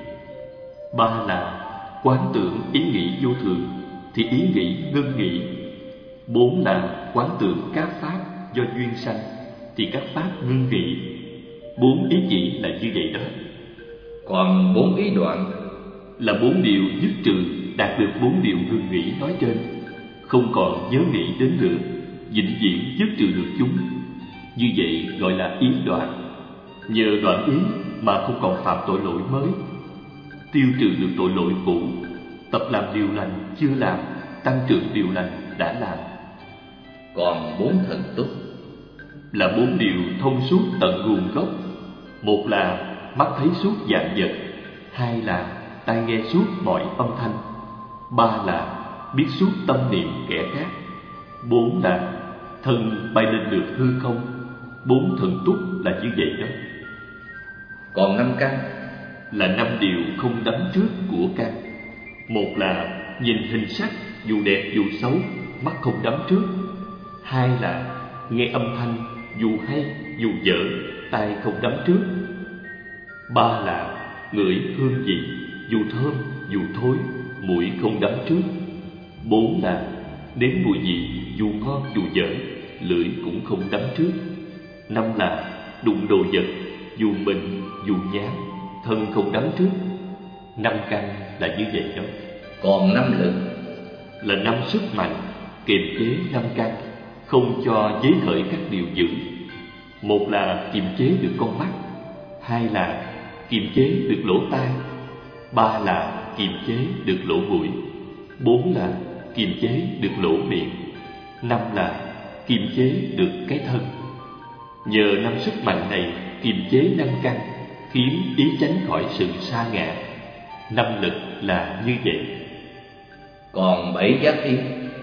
S5: Ba là quán tưởng ý nghĩ vô thường thì ý nghĩ ngưng nghỉ. Bốn là quán tưởng các pháp do duyên sanh thì các pháp ngưng nghỉ. Bốn ý chỉ là như vậy đó.
S4: Còn bốn ý đoạn
S5: là bốn điều dứt trừ, đạt được bốn điều ngưng nghỉ nói trên, không còn nhớ nghĩ đến nữa, vĩnh viễn dứt trừ được chúng. Như vậy gọi là ý đoạn. Nhờ đoạn ý mà không còn phạm tội lỗi mới, tiêu trừ được tội lỗi cũ, tập làm điều lành chưa làm, tăng trưởng điều lành đã làm.
S4: Còn bốn thần túc
S5: là bốn điều thông suốt tận nguồn gốc. Một là mắt thấy suốt vạn vật, hai là tai nghe suốt mọi âm thanh, ba là biết suốt tâm niệm kẻ khác, bốn là thân bay lên được hư không. Bốn thần túc là như vậy đó.
S4: Còn năm căn
S5: là năm điều không đắm trước của căn. Một là nhìn hình sắc, dù đẹp dù xấu, mắt không đắm trước. Hai là nghe âm thanh, dù hay dù dở, tai không đắm trước. Ba là ngửi hương vị, dù thơm dù thối, mũi không đắm trước. Bốn là nếm mùi vị, dù ngon dù dở, lưỡi cũng không đắm trước. Năm là đụng đồ vật, dù bệnh dù nhám, thân không đắm trước. Năm căn là như vậy đó.
S4: Còn năm lực
S5: là năm sức mạnh kiềm chế năm căn, không cho giới khởi các điều dữ. Một là kiềm chế được con mắt, hai là kiềm chế được lỗ tai, ba là kiềm chế được lỗ mũi, bốn là kiềm chế được lỗ miệng, năm là kiềm chế được cái thân. Nhờ năm sức mạnh này kiềm chế năm căn, khiến ý tránh khỏi sự sa ngã. Năm lực là như vậy.
S4: Còn bảy giác ý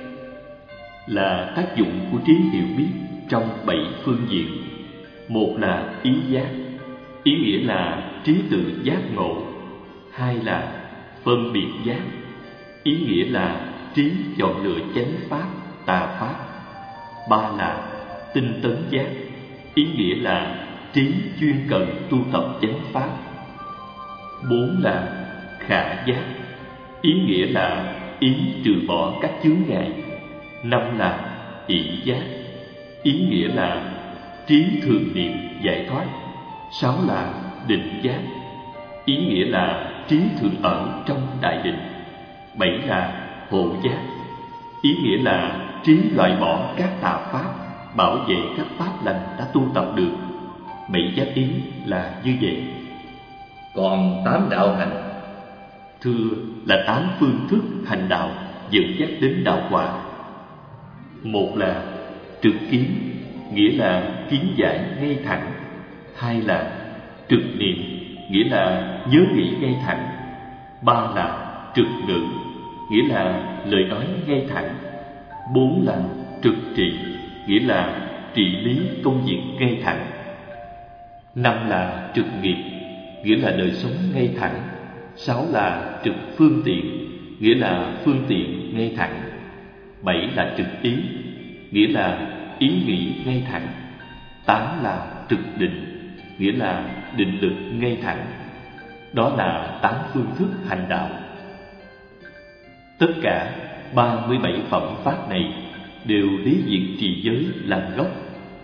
S5: là tác dụng của trí hiểu biết trong bảy phương diện. Một là ý giác, ý nghĩa là trí tự giác ngộ. Hai là phân biệt giác, ý nghĩa là trí chọn lựa chánh pháp, tà pháp. Ba là tinh tấn giác, ý nghĩa là trí chuyên cần tu tập chánh pháp. Bốn là khả giác, ý nghĩa là ý trừ bỏ các chướng ngại. Năm là ỷ giác, ý nghĩa là trí thường niệm giải thoát. Sáu là định giác, ý nghĩa là trí thường ẩn trong đại định. Bảy là hộ giác, ý nghĩa là trí loại bỏ các tà pháp, bảo vệ các pháp lành đã tu tập được. Bảy giác ý là như vậy.
S4: Còn tám đạo hành?
S5: Thưa là tám phương thức hành đạo dẫn dắt đến đạo quả. Một là trực kiến, nghĩa là kiến giải ngay thẳng. Hai là trực niệm, nghĩa là nhớ nghĩ ngay thẳng. Ba là trực ngữ, nghĩa là lời nói ngay thẳng. Bốn là trực trị, nghĩa là trị lý công việc ngay thẳng. Năm là trực nghiệp, nghĩa là đời sống ngay thẳng. Sáu là trực phương tiện, nghĩa là phương tiện ngay thẳng. Bảy là trực ý, nghĩa là ý nghĩ ngay thẳng. Tám là trực định, nghĩa là định lực ngay thẳng. Đó là tám phương thức hành đạo. Tất cả ba mươi bảy phẩm pháp này đều lấy việc trì giới làm gốc.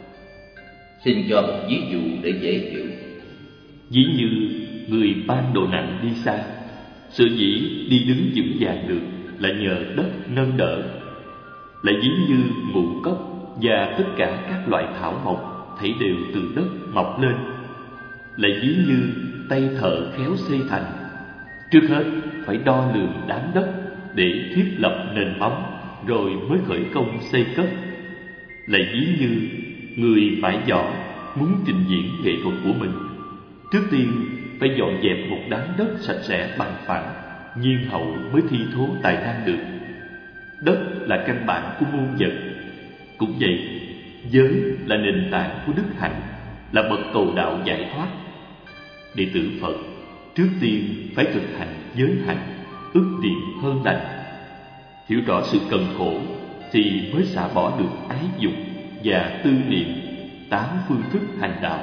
S4: Xin cho một ví dụ để dễ hiểu.
S5: Ví như người mang đồ nặng đi xa, sở dĩ đi đứng vững vàng được là nhờ đất nâng đỡ. Lại ví như ngũ cốc và tất cả các loại thảo mộc thảy đều từ đất mọc lên. Lại ví như tay thợ khéo xây thành, trước hết phải đo lường đám đất để thiết lập nền móng, rồi mới khởi công xây cất. Lại ví như người vải võ muốn trình diễn nghệ thuật của mình, trước tiên phải dọn dẹp một đám đất sạch sẽ bằng phẳng, nhiên hậu mới thi thố tài năng được. Đất là căn bản của muôn vật. Cũng vậy, giới là nền tảng của đức hạnh, là bậc cầu đạo giải thoát. Đệ tử Phật trước tiên phải thực hành giới hạnh, ức niệm hơn lành. Hiểu rõ sự cần khổ thì mới xả bỏ được ái dục và tư niệm, tám phương thức hành đạo.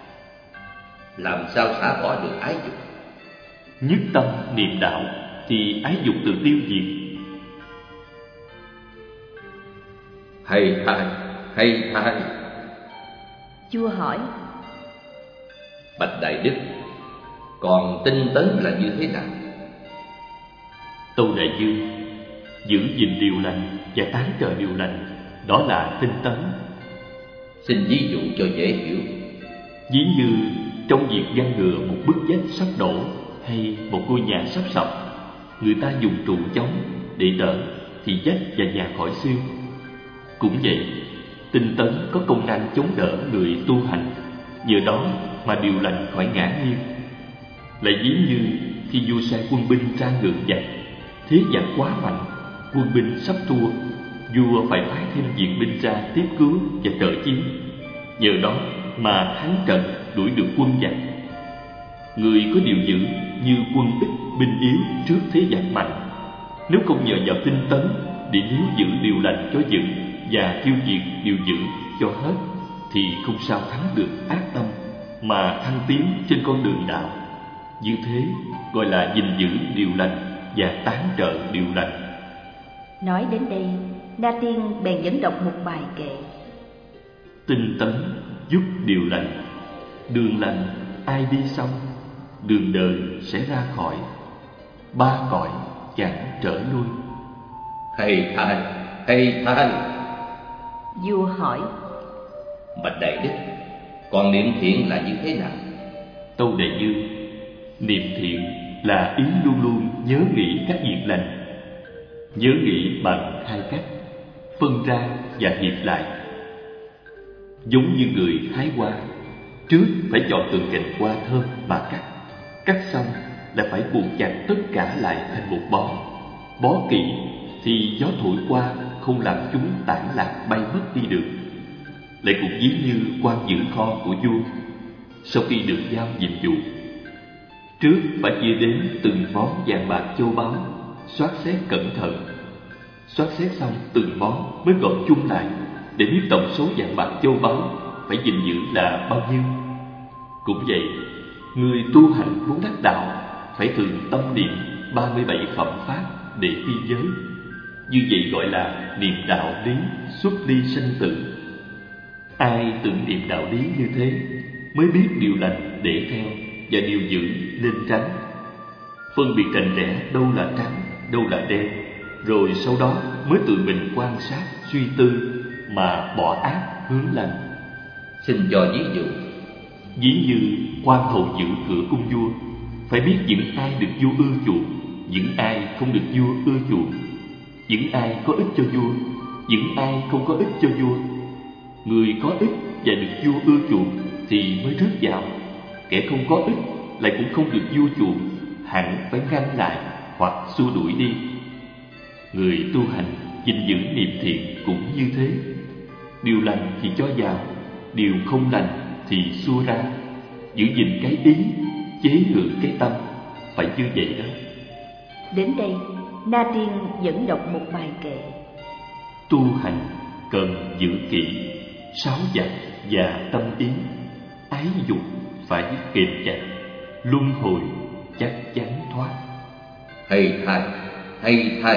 S4: Làm sao xả bỏ được ái dục?
S5: Nhất tâm niệm đạo thì ái dục tự tiêu diệt.
S4: Hay thay, hay thay.
S3: Vua hỏi:
S4: Bạch Đại Đức, còn tinh tấn là như thế nào?
S5: Tâu Đại Dương: giữ gìn điều lành và tán trợ điều lành, đó là tinh tấn.
S4: Xin ví dụ cho dễ hiểu.
S5: Ví như trong việc ngăn ngừa một bức vách sắp đổ hay một ngôi nhà sắp sập, người ta dùng trụ chống để đỡ thì vách và nhà khỏi siêu. Cũng vậy, tinh tấn có công năng chống đỡ người tu hành, nhờ đó mà điều lành khỏi ngã nghiêng. Lại ví như khi vua sai quân binh ra ngược giặc, thế giặc quá mạnh, quân binh sắp thua, vua phải phái thêm viện binh ra tiếp cứu và trợ chiến, nhờ đó mà thắng trận đuổi được quân giặc. Người có điều giữ như quân ít binh yếu trước thế giặc mạnh, nếu không nhờ vào tinh tấn để níu giữ điều lành cho vững và tiêu diệt điều dữ cho hết, thì không sao thắng được ác tâm mà thăng tiến trên con đường đạo. Như thế gọi là gìn giữ điều lành và tán trợ điều lành.
S3: Nói đến đây, Na Tiên bèn dẫn đọc một bài kệ:
S5: Tinh tấn giúp điều lành, đường lành ai đi xong, đường đời sẽ ra khỏi, ba cõi chẳng trở lui.
S4: Hay thay, hay thay.
S3: Vua hỏi:
S4: Bạch Đại Đức, còn niệm thiện là như thế nào?
S5: Tâu Đại Dương: niệm thiện là ý luôn luôn nhớ nghĩ các việc lành. Nhớ nghĩ bằng hai cách: phân ra và hiệp lại. Giống như người hái hoa, trước phải chọn từng cành hoa thơm mà cắt, cắt xong là phải buộc chặt tất cả lại thành một bó. Bó kỹ thì gió thổi qua không làm chúng tản lạc bay mất đi được. Lại cũng ví như quan giữ kho của vua, sau khi được giao nhiệm vụ, trước phải chia đến từng món vàng bạc châu báu, soát xét cẩn thận. Soát xét xong từng món mới gộp chung lại để biết tổng số vàng bạc châu báu phải gìn giữ là bao nhiêu. Cũng vậy, người tu hành muốn đắc đạo phải thường tâm niệm ba mươi bảy phẩm pháp để phi giới. Như vậy gọi là niệm đạo lý xuất ly sanh tử. Ai tưởng niệm đạo lý như thế mới biết điều lành để theo và điều dữ nên tránh. Phân biệt rành rẽ đâu là trắng, đâu là đen, rồi sau đó mới tự mình quan sát, suy tư mà bỏ ác hướng lành.
S4: Xin cho ví dụ.
S5: Ví như quan hầu giữ cửa cung vua, phải biết những ai được vua ưa chuộng, những ai không được vua ưa chuộng, những ai có ích cho vua, những ai không có ích cho vua. Người có ích và được vua ưa chuộng thì mới rước vào, kẻ không có ích lại cũng không được vua chuộng, hẳn phải ngăn lại hoặc xua đuổi đi. Người tu hành gìn giữ niệm thiện cũng như thế. Điều lành thì cho vào, điều không lành thì xua ra. Giữ gìn cái ý, chế ngự cái tâm, phải như vậy đó.
S3: Đến đây, Na Tiên dẫn đọc một bài kệ.
S5: Tu hành cần giữ kỹ sáu vật và tâm ý, ái dục phải kiềm chặt, luân hồi chắc chắn thoát.
S4: Hay thay, hay thay.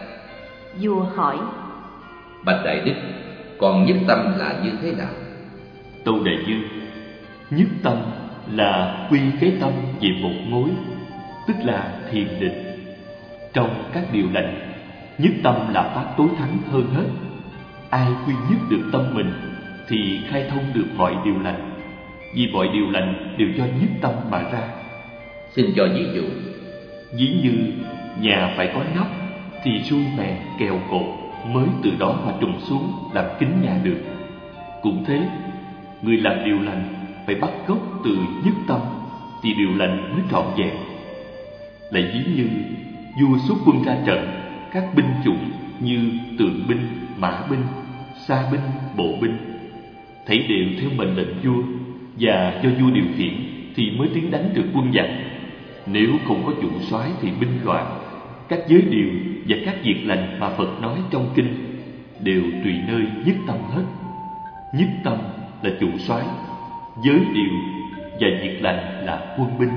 S3: Vua hỏi:
S4: Bạch Đại Đức, còn nhất tâm là như thế nào?
S5: Tâu Đại Dương: Nhất tâm là quy cái tâm về một mối, tức là thiền định. Trong các điều lành, nhất tâm là pháp tối thắng hơn hết. Ai quy nhất được tâm mình thì khai thông được mọi điều lành, vì mọi điều lành đều do nhất tâm mà ra.
S4: Xin cho ví dụ.
S5: Ví như nhà phải có nóc thì xuôi mèn kèo cột mới từ đó mà trùng xuống làm kính nhà được. Cũng thế, người làm điều lành phải bắt gốc từ nhất tâm thì điều lành mới trọn vẹn. Lại ví như vua xuất quân ra trận, các binh chủng như tượng binh, mã binh, xa binh, bộ binh, thảy đều theo mệnh lệnh vua, và do vua điều khiển thì mới tiến đánh được quân giặc. Nếu không có chủ soái thì binh loạn. Các giới điều và các việc lành mà Phật nói trong kinh đều tùy nơi nhất tâm hết. Nhất tâm là chủ soái, giới điều và việc lành là quân binh.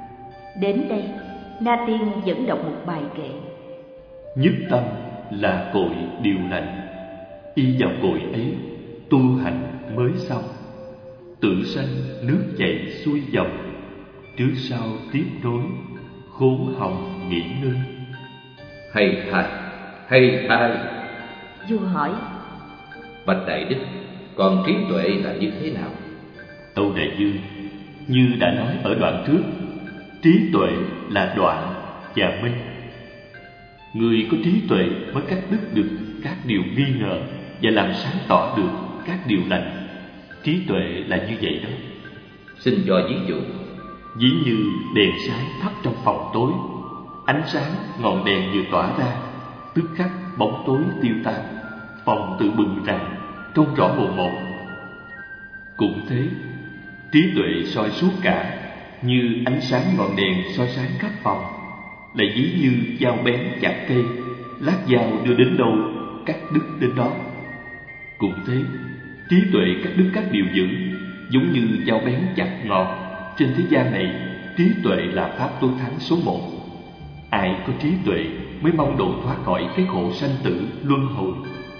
S3: Đến đây, Na Tiên dẫn đọc một bài kệ.
S5: Nhất tâm là cội điều lành, y vào cội ấy tu hành mới xong. Tự sanh nước chảy xuôi dòng, trước sau tiếp nối, khốn hồng nghỉ ngơi.
S4: Hay thay, hay thay.
S3: Vua hỏi:
S4: Bạch Đại Đức, còn trí tuệ là như thế nào?
S5: Tâu Đại Dương: Như đã nói ở đoạn trước, trí tuệ là đoạn và minh. Người có trí tuệ mới cắt đứt được các điều nghi ngờ và làm sáng tỏ được các điều lành. Trí tuệ là như vậy đó.
S4: Xin cho ví dụ.
S5: Ví như đèn sáng thắp trong phòng tối, ánh sáng ngọn đèn vừa tỏa ra, tức khắc bóng tối tiêu tan, phòng tự bừng rạng, trông rõ mồn một. Cũng thế, trí tuệ soi suốt cả, như ánh sáng ngọn đèn soi sáng khắp phòng. Lại ví như dao bén chặt cây, lát dao đưa đến đâu, cắt đứt đến đó. Cũng thế, trí tuệ cắt đứt các điều dữ, giống như dao bén chặt ngọt. Trên thế gian này, trí tuệ là pháp tối thắng số một. Ai có trí tuệ mới mong độ thoát khỏi cái khổ sanh tử luân hồi.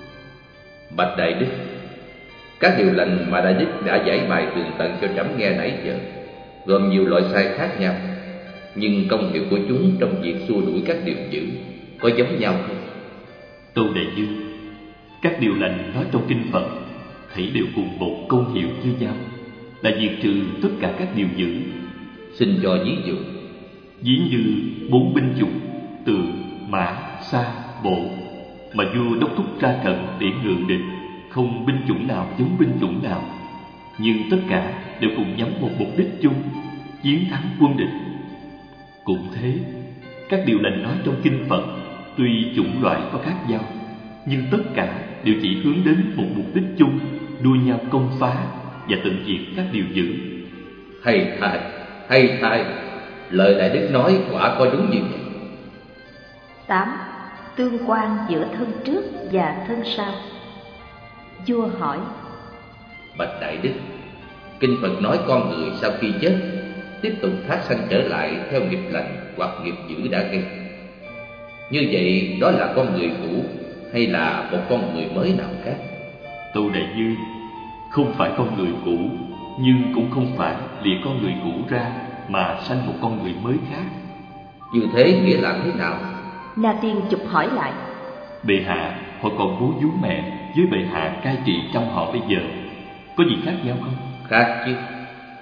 S4: Bạch Đại Đức, các điều lành mà Đại Đức đã giải bài tường tận cho trẫm nghe nãy giờ gồm nhiều loại sai khác nhau, nhưng công hiệu của chúng trong việc xua đuổi các điều dữ có giống nhau không?
S5: Tâu Đại Dương: Các điều lành nói trong kinh Phật thảy đều cùng một công hiệu như nhau, là diệt trừ tất cả các điều dữ.
S4: Xin cho ví dụ.
S5: Ví như bốn binh chủng từ mã, xa, bộ mà vua đốc thúc ra trận để ngự địch, không binh chủng nào giống binh chủng nào, nhưng tất cả đều cùng nhắm một mục đích chung, chiến thắng quân địch. Cũng thế, các điều lành nói trong kinh Phật tuy chủng loại có khác nhau, nhưng tất cả đều chỉ hướng đến một mục đích chung, đua nhau công phá và tận diệt các điều dữ.
S4: Hay thay, hay thay. Lời Đại Đức nói quả có đúng như vậy.
S3: Tám. Tương quan giữa thân trước và thân sau. Vua hỏi:
S4: Bạch Đại Đức, kinh Phật nói con người sau khi chết tiếp tục phát sanh trở lại theo nghiệp lành hoặc nghiệp dữ đã gây. Như vậy đó là con người cũ hay là một con người mới nào khác?
S5: Tâu Đại Dương: Không phải con người cũ, nhưng cũng không phải lìa con người cũ ra mà sanh một con người mới khác.
S4: Như thế nghĩa là thế nào?
S3: Na Tiên chụp hỏi lại:
S5: Bệ hạ, họ còn bố vú mẹ với bệ hạ cai trị trong họ bây giờ có gì khác nhau không?
S4: Khác chứ.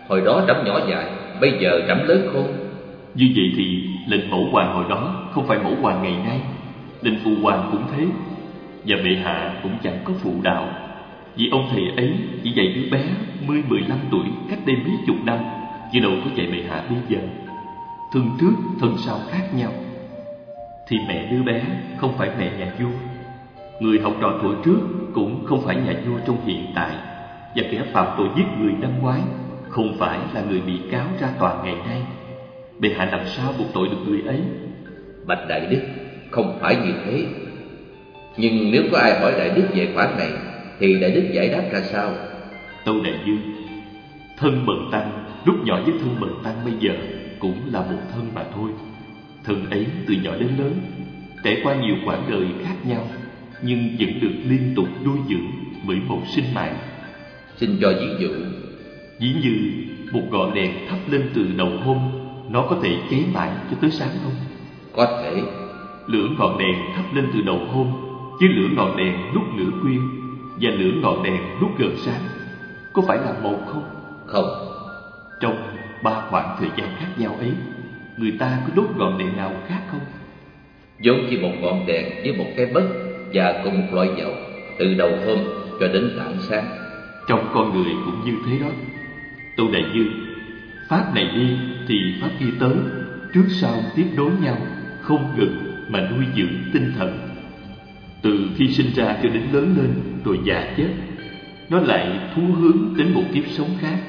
S4: Hồi đó trẫm nhỏ dại, bây giờ trẫm lớn khôn.
S5: Như vậy thì lệnh mẫu hoàng hồi đó không phải mẫu hoàng ngày nay. Lệnh phụ hoàng cũng thế. Và bệ hạ cũng chẳng có phụ đạo, vì ông thầy ấy chỉ dạy đứa bé mười mười lăm tuổi cách đây mấy chục năm, chứ đâu có dạy bệ hạ bây giờ. Thân trước thân sau khác nhau. Thì mẹ đứa bé không phải mẹ nhà vua, người học trò thuở trước cũng không phải nhà vua trong hiện tại, và kẻ phạm tội giết người năm ngoái không phải là người bị cáo ra tòa ngày nay. Bệ hạ làm sao buộc tội được người ấy?
S4: Bạch Đại Đức, không phải như thế. Nhưng nếu có ai hỏi Đại Đức về khoản này thì Đại Đức giải đáp ra sao?
S5: Tâu Đại Dương, thân Bần Tăng lúc nhỏ với thân Bần Tăng bây giờ cũng là một thân mà thôi. Thân ấy từ nhỏ đến lớn, trải qua nhiều quãng đời khác nhau, nhưng vẫn được liên tục nuôi dưỡng bởi một sinh mạng.
S4: Xin cho ví dụ.
S5: Ví như một ngọn đèn thắp lên từ đầu hôm, nó có thể cháy mãi cho tới sáng không?
S4: Có thể.
S5: Lửa ngọn đèn thắp lên từ đầu hôm với lửa ngọn đèn lúc nửa khuya và lửa ngọn đèn lúc gần sáng có phải là một không?
S4: Không.
S5: Trong ba khoảng thời gian khác nhau ấy, người ta có đốt ngọn đèn nào khác không?
S4: Giống như một ngọn đèn với một cái bấc và cùng một loại dầu, từ đầu hôm cho đến rạng sáng.
S5: Trong con người cũng như thế đó. Tâu Đại Dương, pháp này đi thì pháp kia tới, trước sau tiếp nối nhau, không ngừng mà nuôi dưỡng tinh thần. Từ khi sinh ra cho đến lớn lên rồi già chết, nó lại thu hướng đến một kiếp sống khác.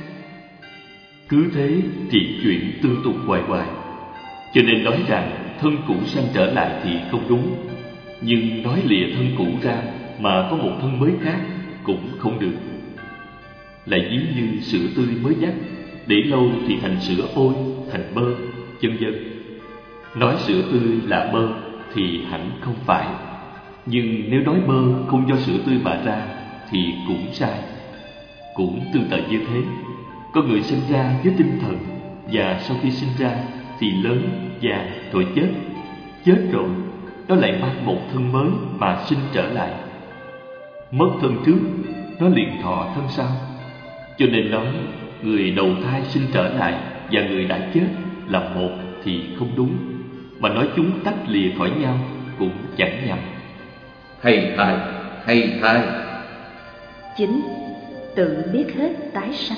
S5: Cứ thế thì chuyện tương tục hoài hoài. Cho nên nói rằng thân cũ sanh trở lại thì không đúng, nhưng nói lìa thân cũ ra mà có một thân mới khác cũng không được. Lại ví như sữa tươi mới dắt, để lâu thì thành sữa ôi, thành bơ, vân vân. Nói sữa tươi là bơ thì hẳn không phải, nhưng nếu nói bơ không do sữa tươi mà ra thì cũng sai. Cũng tương tự như thế, có người sinh ra với tinh thần, và sau khi sinh ra thì lớn, già, rồi chết. Chết rồi, nó lại mang một thân mới mà sinh trở lại. Mất thân trước, nó liền thọ thân sau. Cho nên nói, người đầu thai sinh trở lại và người đã chết là một thì không đúng, mà nói chúng tách lìa khỏi nhau cũng chẳng nhầm.
S4: Hay thay, hay thay.
S3: Chính tự biết hết tái sanh.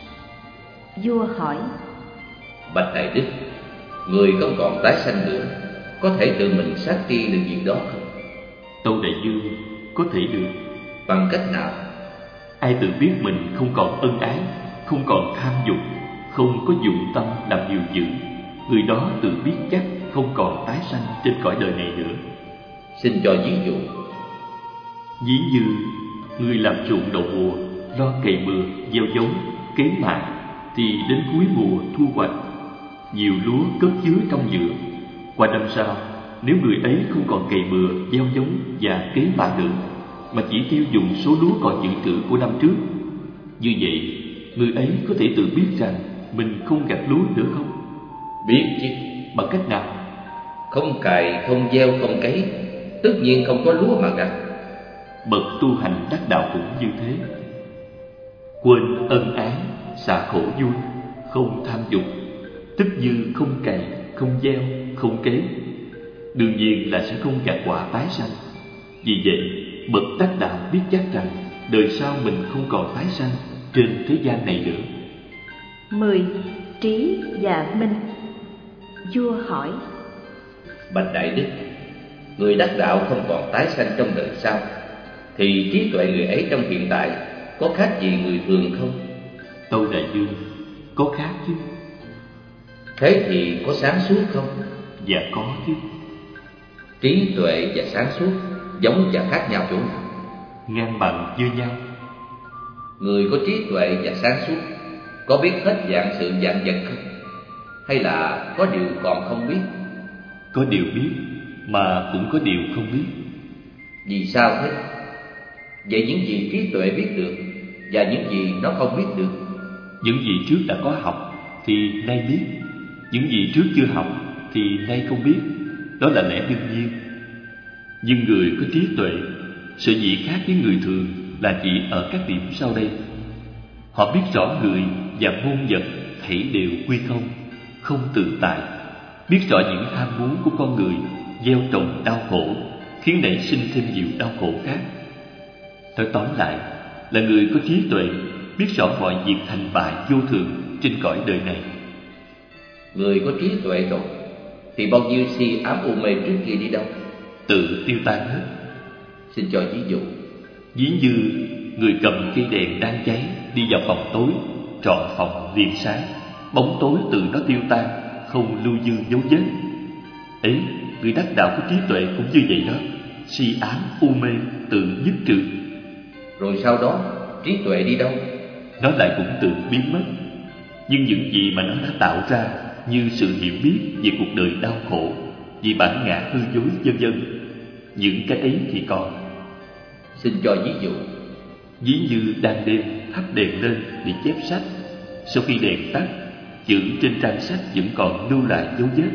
S3: Vua hỏi:
S4: Bạch Đại Đức, người không còn tái sanh nữa, có thể tự mình xác tri được việc đó không?
S5: Tâu Đại Dương, có thể được.
S4: Bằng cách nào?
S5: Ai tự biết mình không còn ân ái, không còn tham dục, không có dụng tâm làm điều dữ, người đó tự biết chắc không còn tái sanh trên cõi đời này nữa.
S4: Xin cho ví dụ.
S5: Ví như người làm ruộng đầu mùa, lo cày bừa, gieo giống, cấy mạ, thì đến cuối mùa thu hoạch. Nhiều lúa cất chứa trong nhựa. Qua năm sau, nếu người ấy không còn cày bừa, gieo giống và cấy mạ nữa, mà chỉ tiêu dùng số lúa còn dự trữ của năm trước, như vậy người ấy có thể tự biết rằng mình không gặt lúa nữa không?
S4: Biết chứ.
S5: Bằng cách nào?
S4: Không cày, không gieo, không cấy, tất nhiên không có lúa mà gặt.
S5: Bậc tu hành đắc đạo cũng như thế. Quên ân ái, xả khổ vui, không tham dục, tức như không cày, không gieo, không cấy, đương nhiên là sẽ không gặt quả tái sanh. Vì vậy, bậc đắc đạo biết chắc rằng đời sau mình không còn tái sanh trên thế gian này nữa.
S3: Mười. Trí và minh. Vua hỏi:
S4: Bạch Đại Đức, người đắc đạo không còn tái sanh trong đời sau, thì trí tuệ người ấy trong hiện tại có khác gì người thường không?
S5: Tâu Đại Dương, có khác chứ.
S4: Thế thì có sáng suốt không?
S5: Dạ có chứ.
S4: Trí tuệ và sáng suốt giống và khác nhau chỗ nào?
S5: Ngang bằng như nhau.
S4: Người có trí tuệ và sáng suốt có biết hết dạng sự dạng vật không? Hay là có điều còn không biết?
S5: Có điều biết mà cũng có điều không biết.
S4: Vì sao thế? Vậy những gì trí tuệ biết được và những gì nó không biết được?
S5: Những gì trước đã có học thì nay biết, những gì trước chưa học thì nay không biết. Đó là lẽ đương nhiên. Nhưng người có trí tuệ sở dĩ khác với người thường là chỉ ở các điểm sau đây. Họ biết rõ người và muôn vật thảy đều quy không, không tự tại. Biết rõ những ham muốn của con người gieo trồng đau khổ, khiến nảy sinh thêm nhiều đau khổ khác. Nói tóm lại là người có trí tuệ, biết rõ mọi việc thành bại vô thường trên cõi đời này.
S4: Người có trí tuệ rồi thì bao nhiêu si ám u mê trước kia đi đâu?
S5: Tự tiêu tan hết.
S4: Xin cho ví dụ.
S5: Ví như người cầm cây đèn đang cháy đi vào phòng tối, trọn phòng liền sáng, bóng tối từ đó tiêu tan, không lưu dư dấu vết. Ấy, người đắc đạo có trí tuệ cũng như vậy đó, si ám u mê tự dứt trừ.
S4: Rồi sau đó trí tuệ đi đâu?
S5: Nó lại cũng tự biến mất. Nhưng những gì mà nó đã tạo ra, như sự hiểu biết về cuộc đời đau khổ, vì bản ngã hư dối vân vân, những cái ấy thì còn.
S4: Xin cho ví dụ.
S5: Ví như đang đêm thắp đèn lên để chép sách, sau khi đèn tắt, chữ trên trang sách vẫn còn lưu lại dấu vết.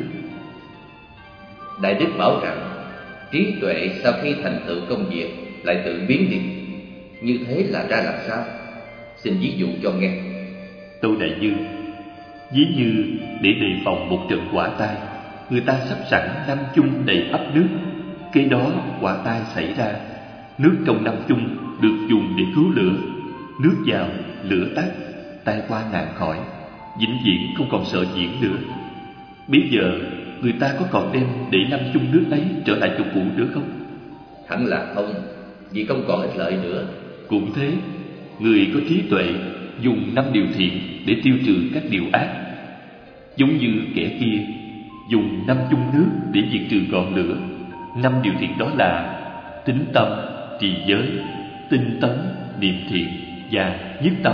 S4: Đại Đức bảo rằng trí tuệ sau khi thành tựu công việc lại tự biến đi. Như thế là ra làm sao? Xin ví dụ cho nghe.
S5: Tâu Đại Dương, ví như để đề phòng một trận hỏa tai, người ta sắp sẵn năm chung đầy ắp nước. Kế đó hỏa tai xảy ra, nước trong năm chung được dùng để cứu lửa. Nước vào, lửa tắt, tai qua nạn khỏi, vĩnh viễn không còn sợ diễn nữa. Bây giờ người ta có còn đem để năm chung nước ấy trở lại chỗ cũ nữa không?
S4: Hẳn là không, vì không còn ích lợi nữa.
S5: Cũng thế, người có trí tuệ dùng năm điều thiện để tiêu trừ các điều ác. Giống như kẻ kia dùng năm chung nước để diệt trừ ngọn lửa. Năm điều thiện đó là tín tâm, trì giới, tinh tấn, niệm thiện và nhất tâm.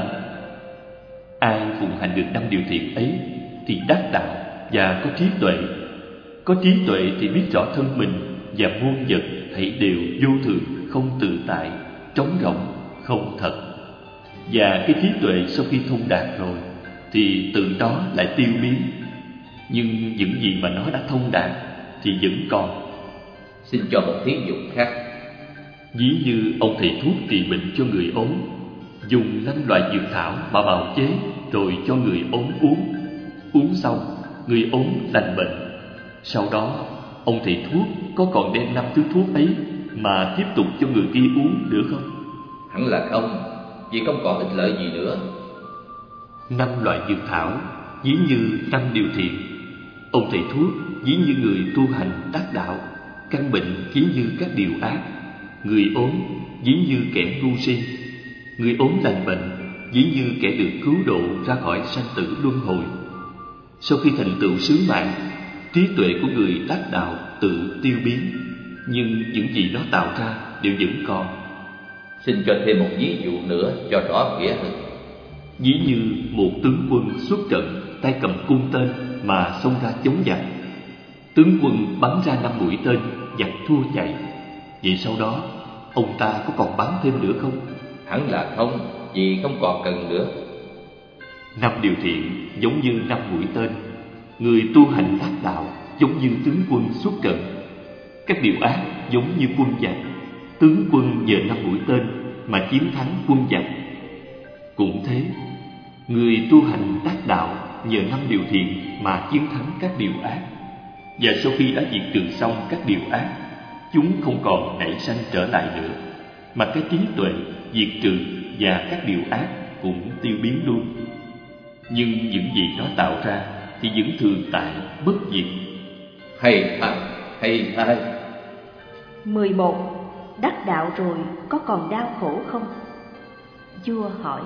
S5: Ai phụng hành được năm điều thiện ấy thì đắc đạo và có trí tuệ. Có trí tuệ thì biết rõ thân mình và muôn vật thảy đều vô thường, không tự tại, trống rỗng, không thật. Và cái trí tuệ sau khi thông đạt rồi thì tự đó lại tiêu biến. Nhưng những gì mà nó đã thông đạt thì vẫn còn.
S4: Xin cho một thí dụ khác.
S5: Ví như ông thầy thuốc trị bệnh cho người ốm, dùng năm loại dược thảo mà bào chế rồi cho người ốm uống. Uống xong, người ốm lành bệnh. Sau đó, ông thầy thuốc có còn đem năm thứ thuốc ấy mà tiếp tục cho người kia uống nữa không?
S4: Hẳn là không, vì không còn ích lợi gì nữa.
S5: Năm loại dược thảo ví như năm điều thiện. Ông thầy thuốc ví như người tu hành đắc đạo, căn bệnh ví như các điều ác. Người ốm ví như kẻ ngu si. Người ốm lành bệnh ví như kẻ được cứu độ ra khỏi sanh tử luân hồi. Sau khi thành tựu sứ mạng, trí tuệ của người đắc đạo tự tiêu biến, nhưng những gì nó tạo ra đều vẫn còn.
S4: Xin cho thêm một ví dụ nữa cho rõ nghĩa hơn.
S5: Ví như một tướng quân xuất trận, tay cầm cung tên mà xông ra chống giặc. Tướng quân bắn ra năm mũi tên, giặc thua chạy. Vậy sau đó ông ta có còn bắn thêm nữa không?
S4: Hẳn là không, vì không còn cần nữa.
S5: Năm điều thiện giống như năm mũi tên. Người tu hành đắc đạo giống như tướng quân xuất trận. Các điều ác giống như quân giặc. Tướng quân nhờ năm mũi tên mà chiến thắng quân giặc. Cũng thế, người tu hành đắc đạo nhờ năm điều thiện mà chiến thắng các điều ác. Và sau khi đã diệt trừ xong các điều ác, chúng không còn nảy sanh trở lại nữa, mà cái trí tuệ diệt trừ và các điều ác cũng tiêu biến luôn. Nhưng những gì nó tạo ra thì vẫn thường tại, bất diệt.
S4: Hay thay, hay thay.
S3: mười một. Đắc đạo rồi có còn đau khổ không? Vua hỏi.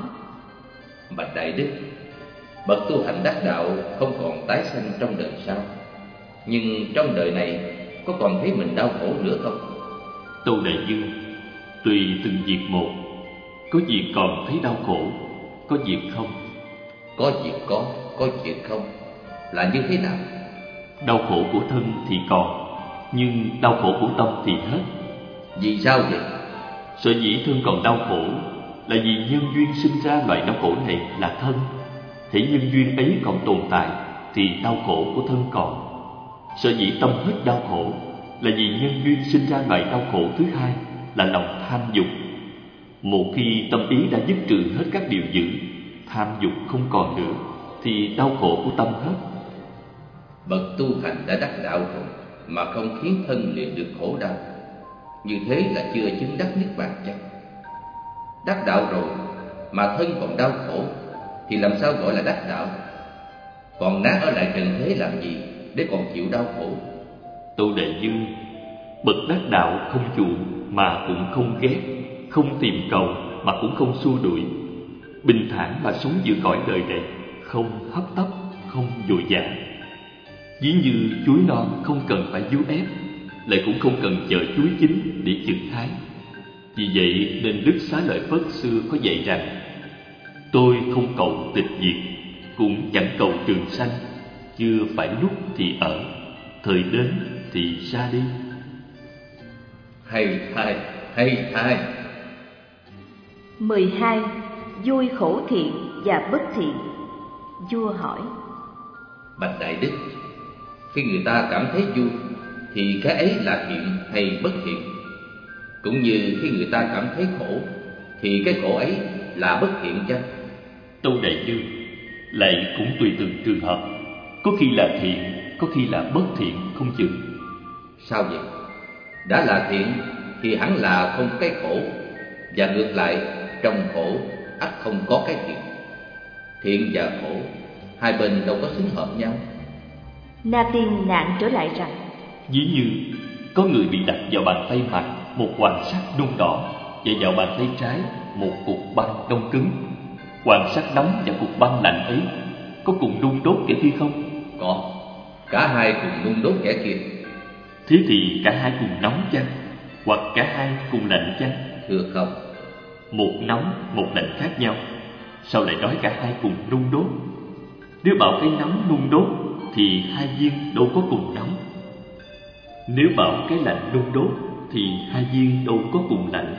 S4: Bạch Đại Đức, bậc tu hành đắc đạo không còn tái sanh trong đời sau, nhưng trong đời này có còn thấy mình đau khổ nữa không?
S5: Tâu Đại Dương, tùy từng việc một. Có việc còn thấy đau khổ, có việc không.
S4: Có việc có, có việc không. Là như thế nào?
S5: Đau khổ của thân thì còn, nhưng đau khổ của tâm thì hết.
S4: Vì sao vậy?
S5: Sở dĩ thân còn đau khổ là vì nhân duyên sinh ra loại đau khổ này là thân. Thế nhân duyên ấy còn tồn tại thì đau khổ của thân còn. Sở dĩ tâm hết đau khổ là vì nhân duyên sinh ra loại đau khổ thứ hai là lòng tham dục. Một khi tâm ý đã dứt trừ hết các điều dữ, tham dục không còn nữa thì đau khổ của tâm hết.
S4: Bậc tu hành đã đắc đạo rồi mà không khiến thân liền được khổ đau, như thế là chưa chứng đắc niết bàn chăng? Đắc đạo rồi mà thân còn đau khổ thì làm sao gọi là đắc đạo? Còn ná ở lại trần thế làm gì để còn chịu đau khổ?
S5: Tô Đại Dương, bậc đắc đạo không chuộng mà cũng không ghét, không tìm cầu mà cũng không xua đuổi, bình thản mà sống giữa cõi đời này, không hấp tấp, không vội vã. Ví như chuối non không cần phải vuốt ép, lại cũng không cần chờ chuối chín để chừng hái. Vì vậy nên Đức Xá Lợi Phất xưa có dạy rằng: tôi không cầu tịch diệt, cũng chẳng cầu trường sanh, chưa phải lúc thì ở, thời đến thì ra đi.
S4: Hay thay, hay thay.
S3: mười hai. Vui khổ thiện và bất thiện. Vua hỏi:
S4: Bạch Đại Đức, khi người ta cảm thấy vui thì cái ấy là thiện hay bất thiện? Cũng như khi người ta cảm thấy khổ thì cái khổ ấy là bất thiện chăng?
S5: Tâu Đại Dương, lại cũng tùy từng trường hợp, có khi là thiện, có khi là bất thiện không chừng.
S4: Sao vậy? Đã là thiện thì hẳn là không cái khổ, và ngược lại trong khổ ắt không có cái thiện. Thiện và khổ hai bên đâu có xứng hợp nhau.
S3: Na Tiên nạn trở lại rằng:
S5: Ví như có người bị đặt vào bàn tay mặt một hoàng sắt nung đỏ, và vào bàn tay trái một cục băng đông cứng. Hoàng sắt nóng và cục băng lạnh ấy có cùng nung đốt kẻ kia không?
S4: Có, cả hai cùng nung đốt kẻ kia.
S5: Thế thì cả hai cùng nóng chăng? Hoặc cả hai cùng lạnh chăng?
S4: Thưa không.
S5: Một nóng, một lạnh khác nhau, sao lại nói cả hai cùng nung đốt? Nếu bảo cái nóng nung đốt thì hai viên đâu có cùng nóng. Nếu bảo cái lạnh nung đốt thì hai viên đâu có cùng lạnh.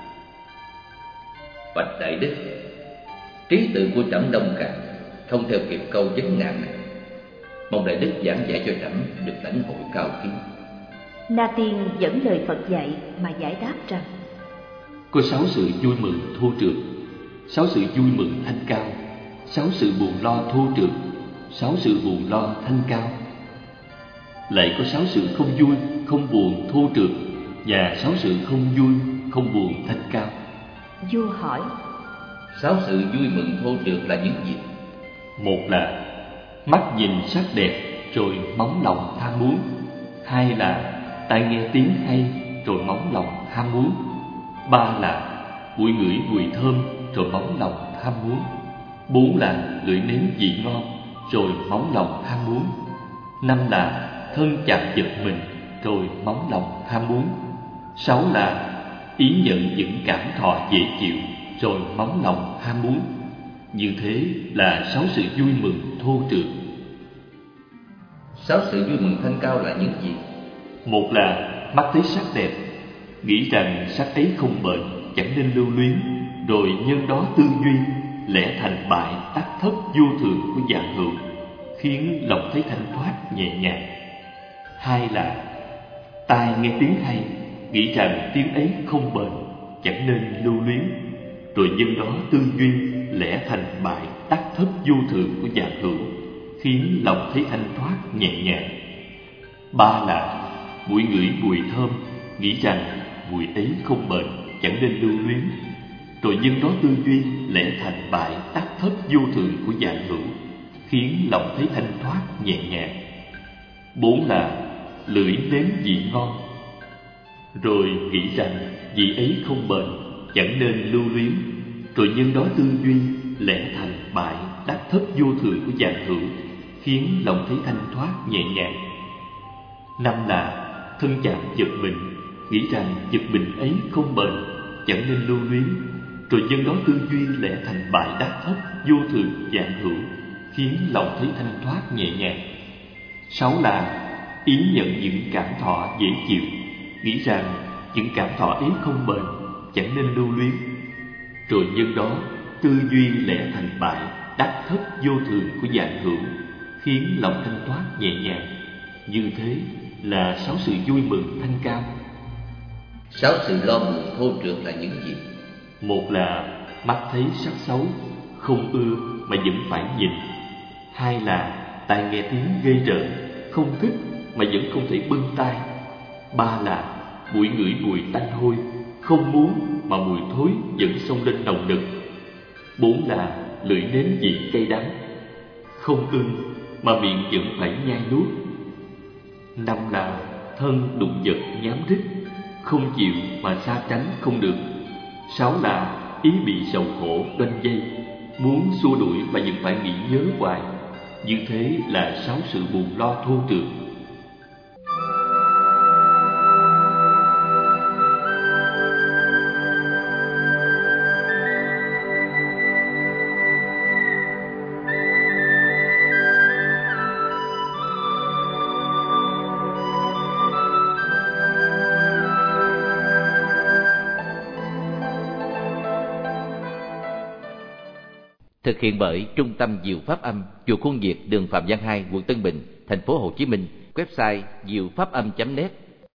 S4: Bạch Đại Đức, trí tuệ của trẫm đông cạn, không theo kịp câu vấn nạn này. Mong Đại Đức giảng giải cho trẫm được lãnh hội cao kiến.
S3: Na Tiên dẫn lời Phật dạy mà giải đáp rằng:
S5: có sáu sự vui mừng thô trượt, sáu sự vui mừng thanh cao, sáu sự buồn lo thô trượt, sáu sự buồn lo thanh cao. Lại có sáu sự không vui, không buồn thô trượt, và sáu sự không vui, không buồn thanh cao.
S3: Vua hỏi:
S4: Sáu sự vui mừng thô trượt là những gì?
S5: Một là mắt nhìn sắc đẹp rồi móng lòng ham muốn. Hai là tai nghe tiếng hay rồi móng lòng ham muốn. Ba là mũi ngửi mùi thơm rồi móng lòng ham muốn. Bốn là lưỡi nếm vị ngon rồi móng lòng ham muốn. Năm là thân chạm giật mình rồi móng lòng ham muốn. Sáu là ý nhận những cảm thọ dễ chịu rồi móng lòng ham muốn. Như thế là sáu sự vui mừng thô trượt.
S4: Sáu sự vui mừng thanh cao là những gì?
S5: Một là mắt thấy sắc đẹp, nghĩ rằng sắc ấy không bền, chẳng nên lưu luyến, rồi nhân đó tư duy, lẽ thành bại tắc thất vô thường của vạn hữu, khiến lòng thấy thanh thoát nhẹ nhàng. Hai là tai nghe tiếng hay, nghĩ rằng tiếng ấy không bền, chẳng nên lưu luyến, rồi nhân đó tư duy, lẽ thành bại tắc thất vô thường của vạn hữu, khiến lòng thấy thanh thoát nhẹ nhàng. Ba là mũi ngửi mùi thơm, nghĩ rằng mùi ấy không bền, chẳng nên lưu luyến, rồi nhân đó tư duy, lẽ thành bại tắc thất vô thường của vạn hữu, khiến lòng thấy thanh thoát nhẹ nhàng. Bốn là lưỡi nếm vị ngon, rồi nghĩ rằng vị ấy không bền, chẳng nên lưu luyến, rồi nhân đó tư duy, lẽ thành bại đắc thất vô thường của vạn hữu, khiến lòng thấy thanh thoát nhẹ nhàng. Năm là thân chạm giật mình, nghĩ rằng giật mình ấy không bền, chẳng nên lưu luyến, rồi nhân đó tư duy, lẽ thành bại đắc thất vô thường vạn hữu, khiến lòng thấy thanh thoát nhẹ nhàng. Sáu là ý nhận những cảm thọ dễ chịu, nghĩ rằng những cảm thọ ấy không bền, chẳng nên lưu luyến, rồi nhân đó tư duy, lẽ thành bại đắc thất vô thường của vạn hữu, khiến lòng thanh thoát nhẹ nhàng. Như thế là sáu sự vui mừng thanh cao.
S4: Sáu sự lo buồn thô trượt là những gì?
S5: Một là mắt thấy sắc xấu, không ưa mà vẫn phải nhìn. Hai là tai nghe tiếng ghê rợn, không thích mà vẫn không thể bưng tai. Ba là mũi ngửi mùi tanh hôi, không muốn mà mùi thối vẫn xông lên nồng nực. Bốn là lưỡi nếm vị cay đắng, không ưng mà miệng vẫn phải nhai nuốt. Năm là thân đụng vật nhám rít, không chịu mà xa tránh không được. Sáu là ý bị sầu khổ đoanh dây, muốn xua đuổi mà vẫn phải nghĩ nhớ hoài. Như thế là sáu sự buồn lo thô trượt.
S1: Thực hiện bởi Trung tâm Diệu Pháp Âm, chùa Khuôn Việt, đường Phạm Văn Hai, quận Tân Bình, thành phố Hồ Chí Minh. Website diệu pháp âm chấm net.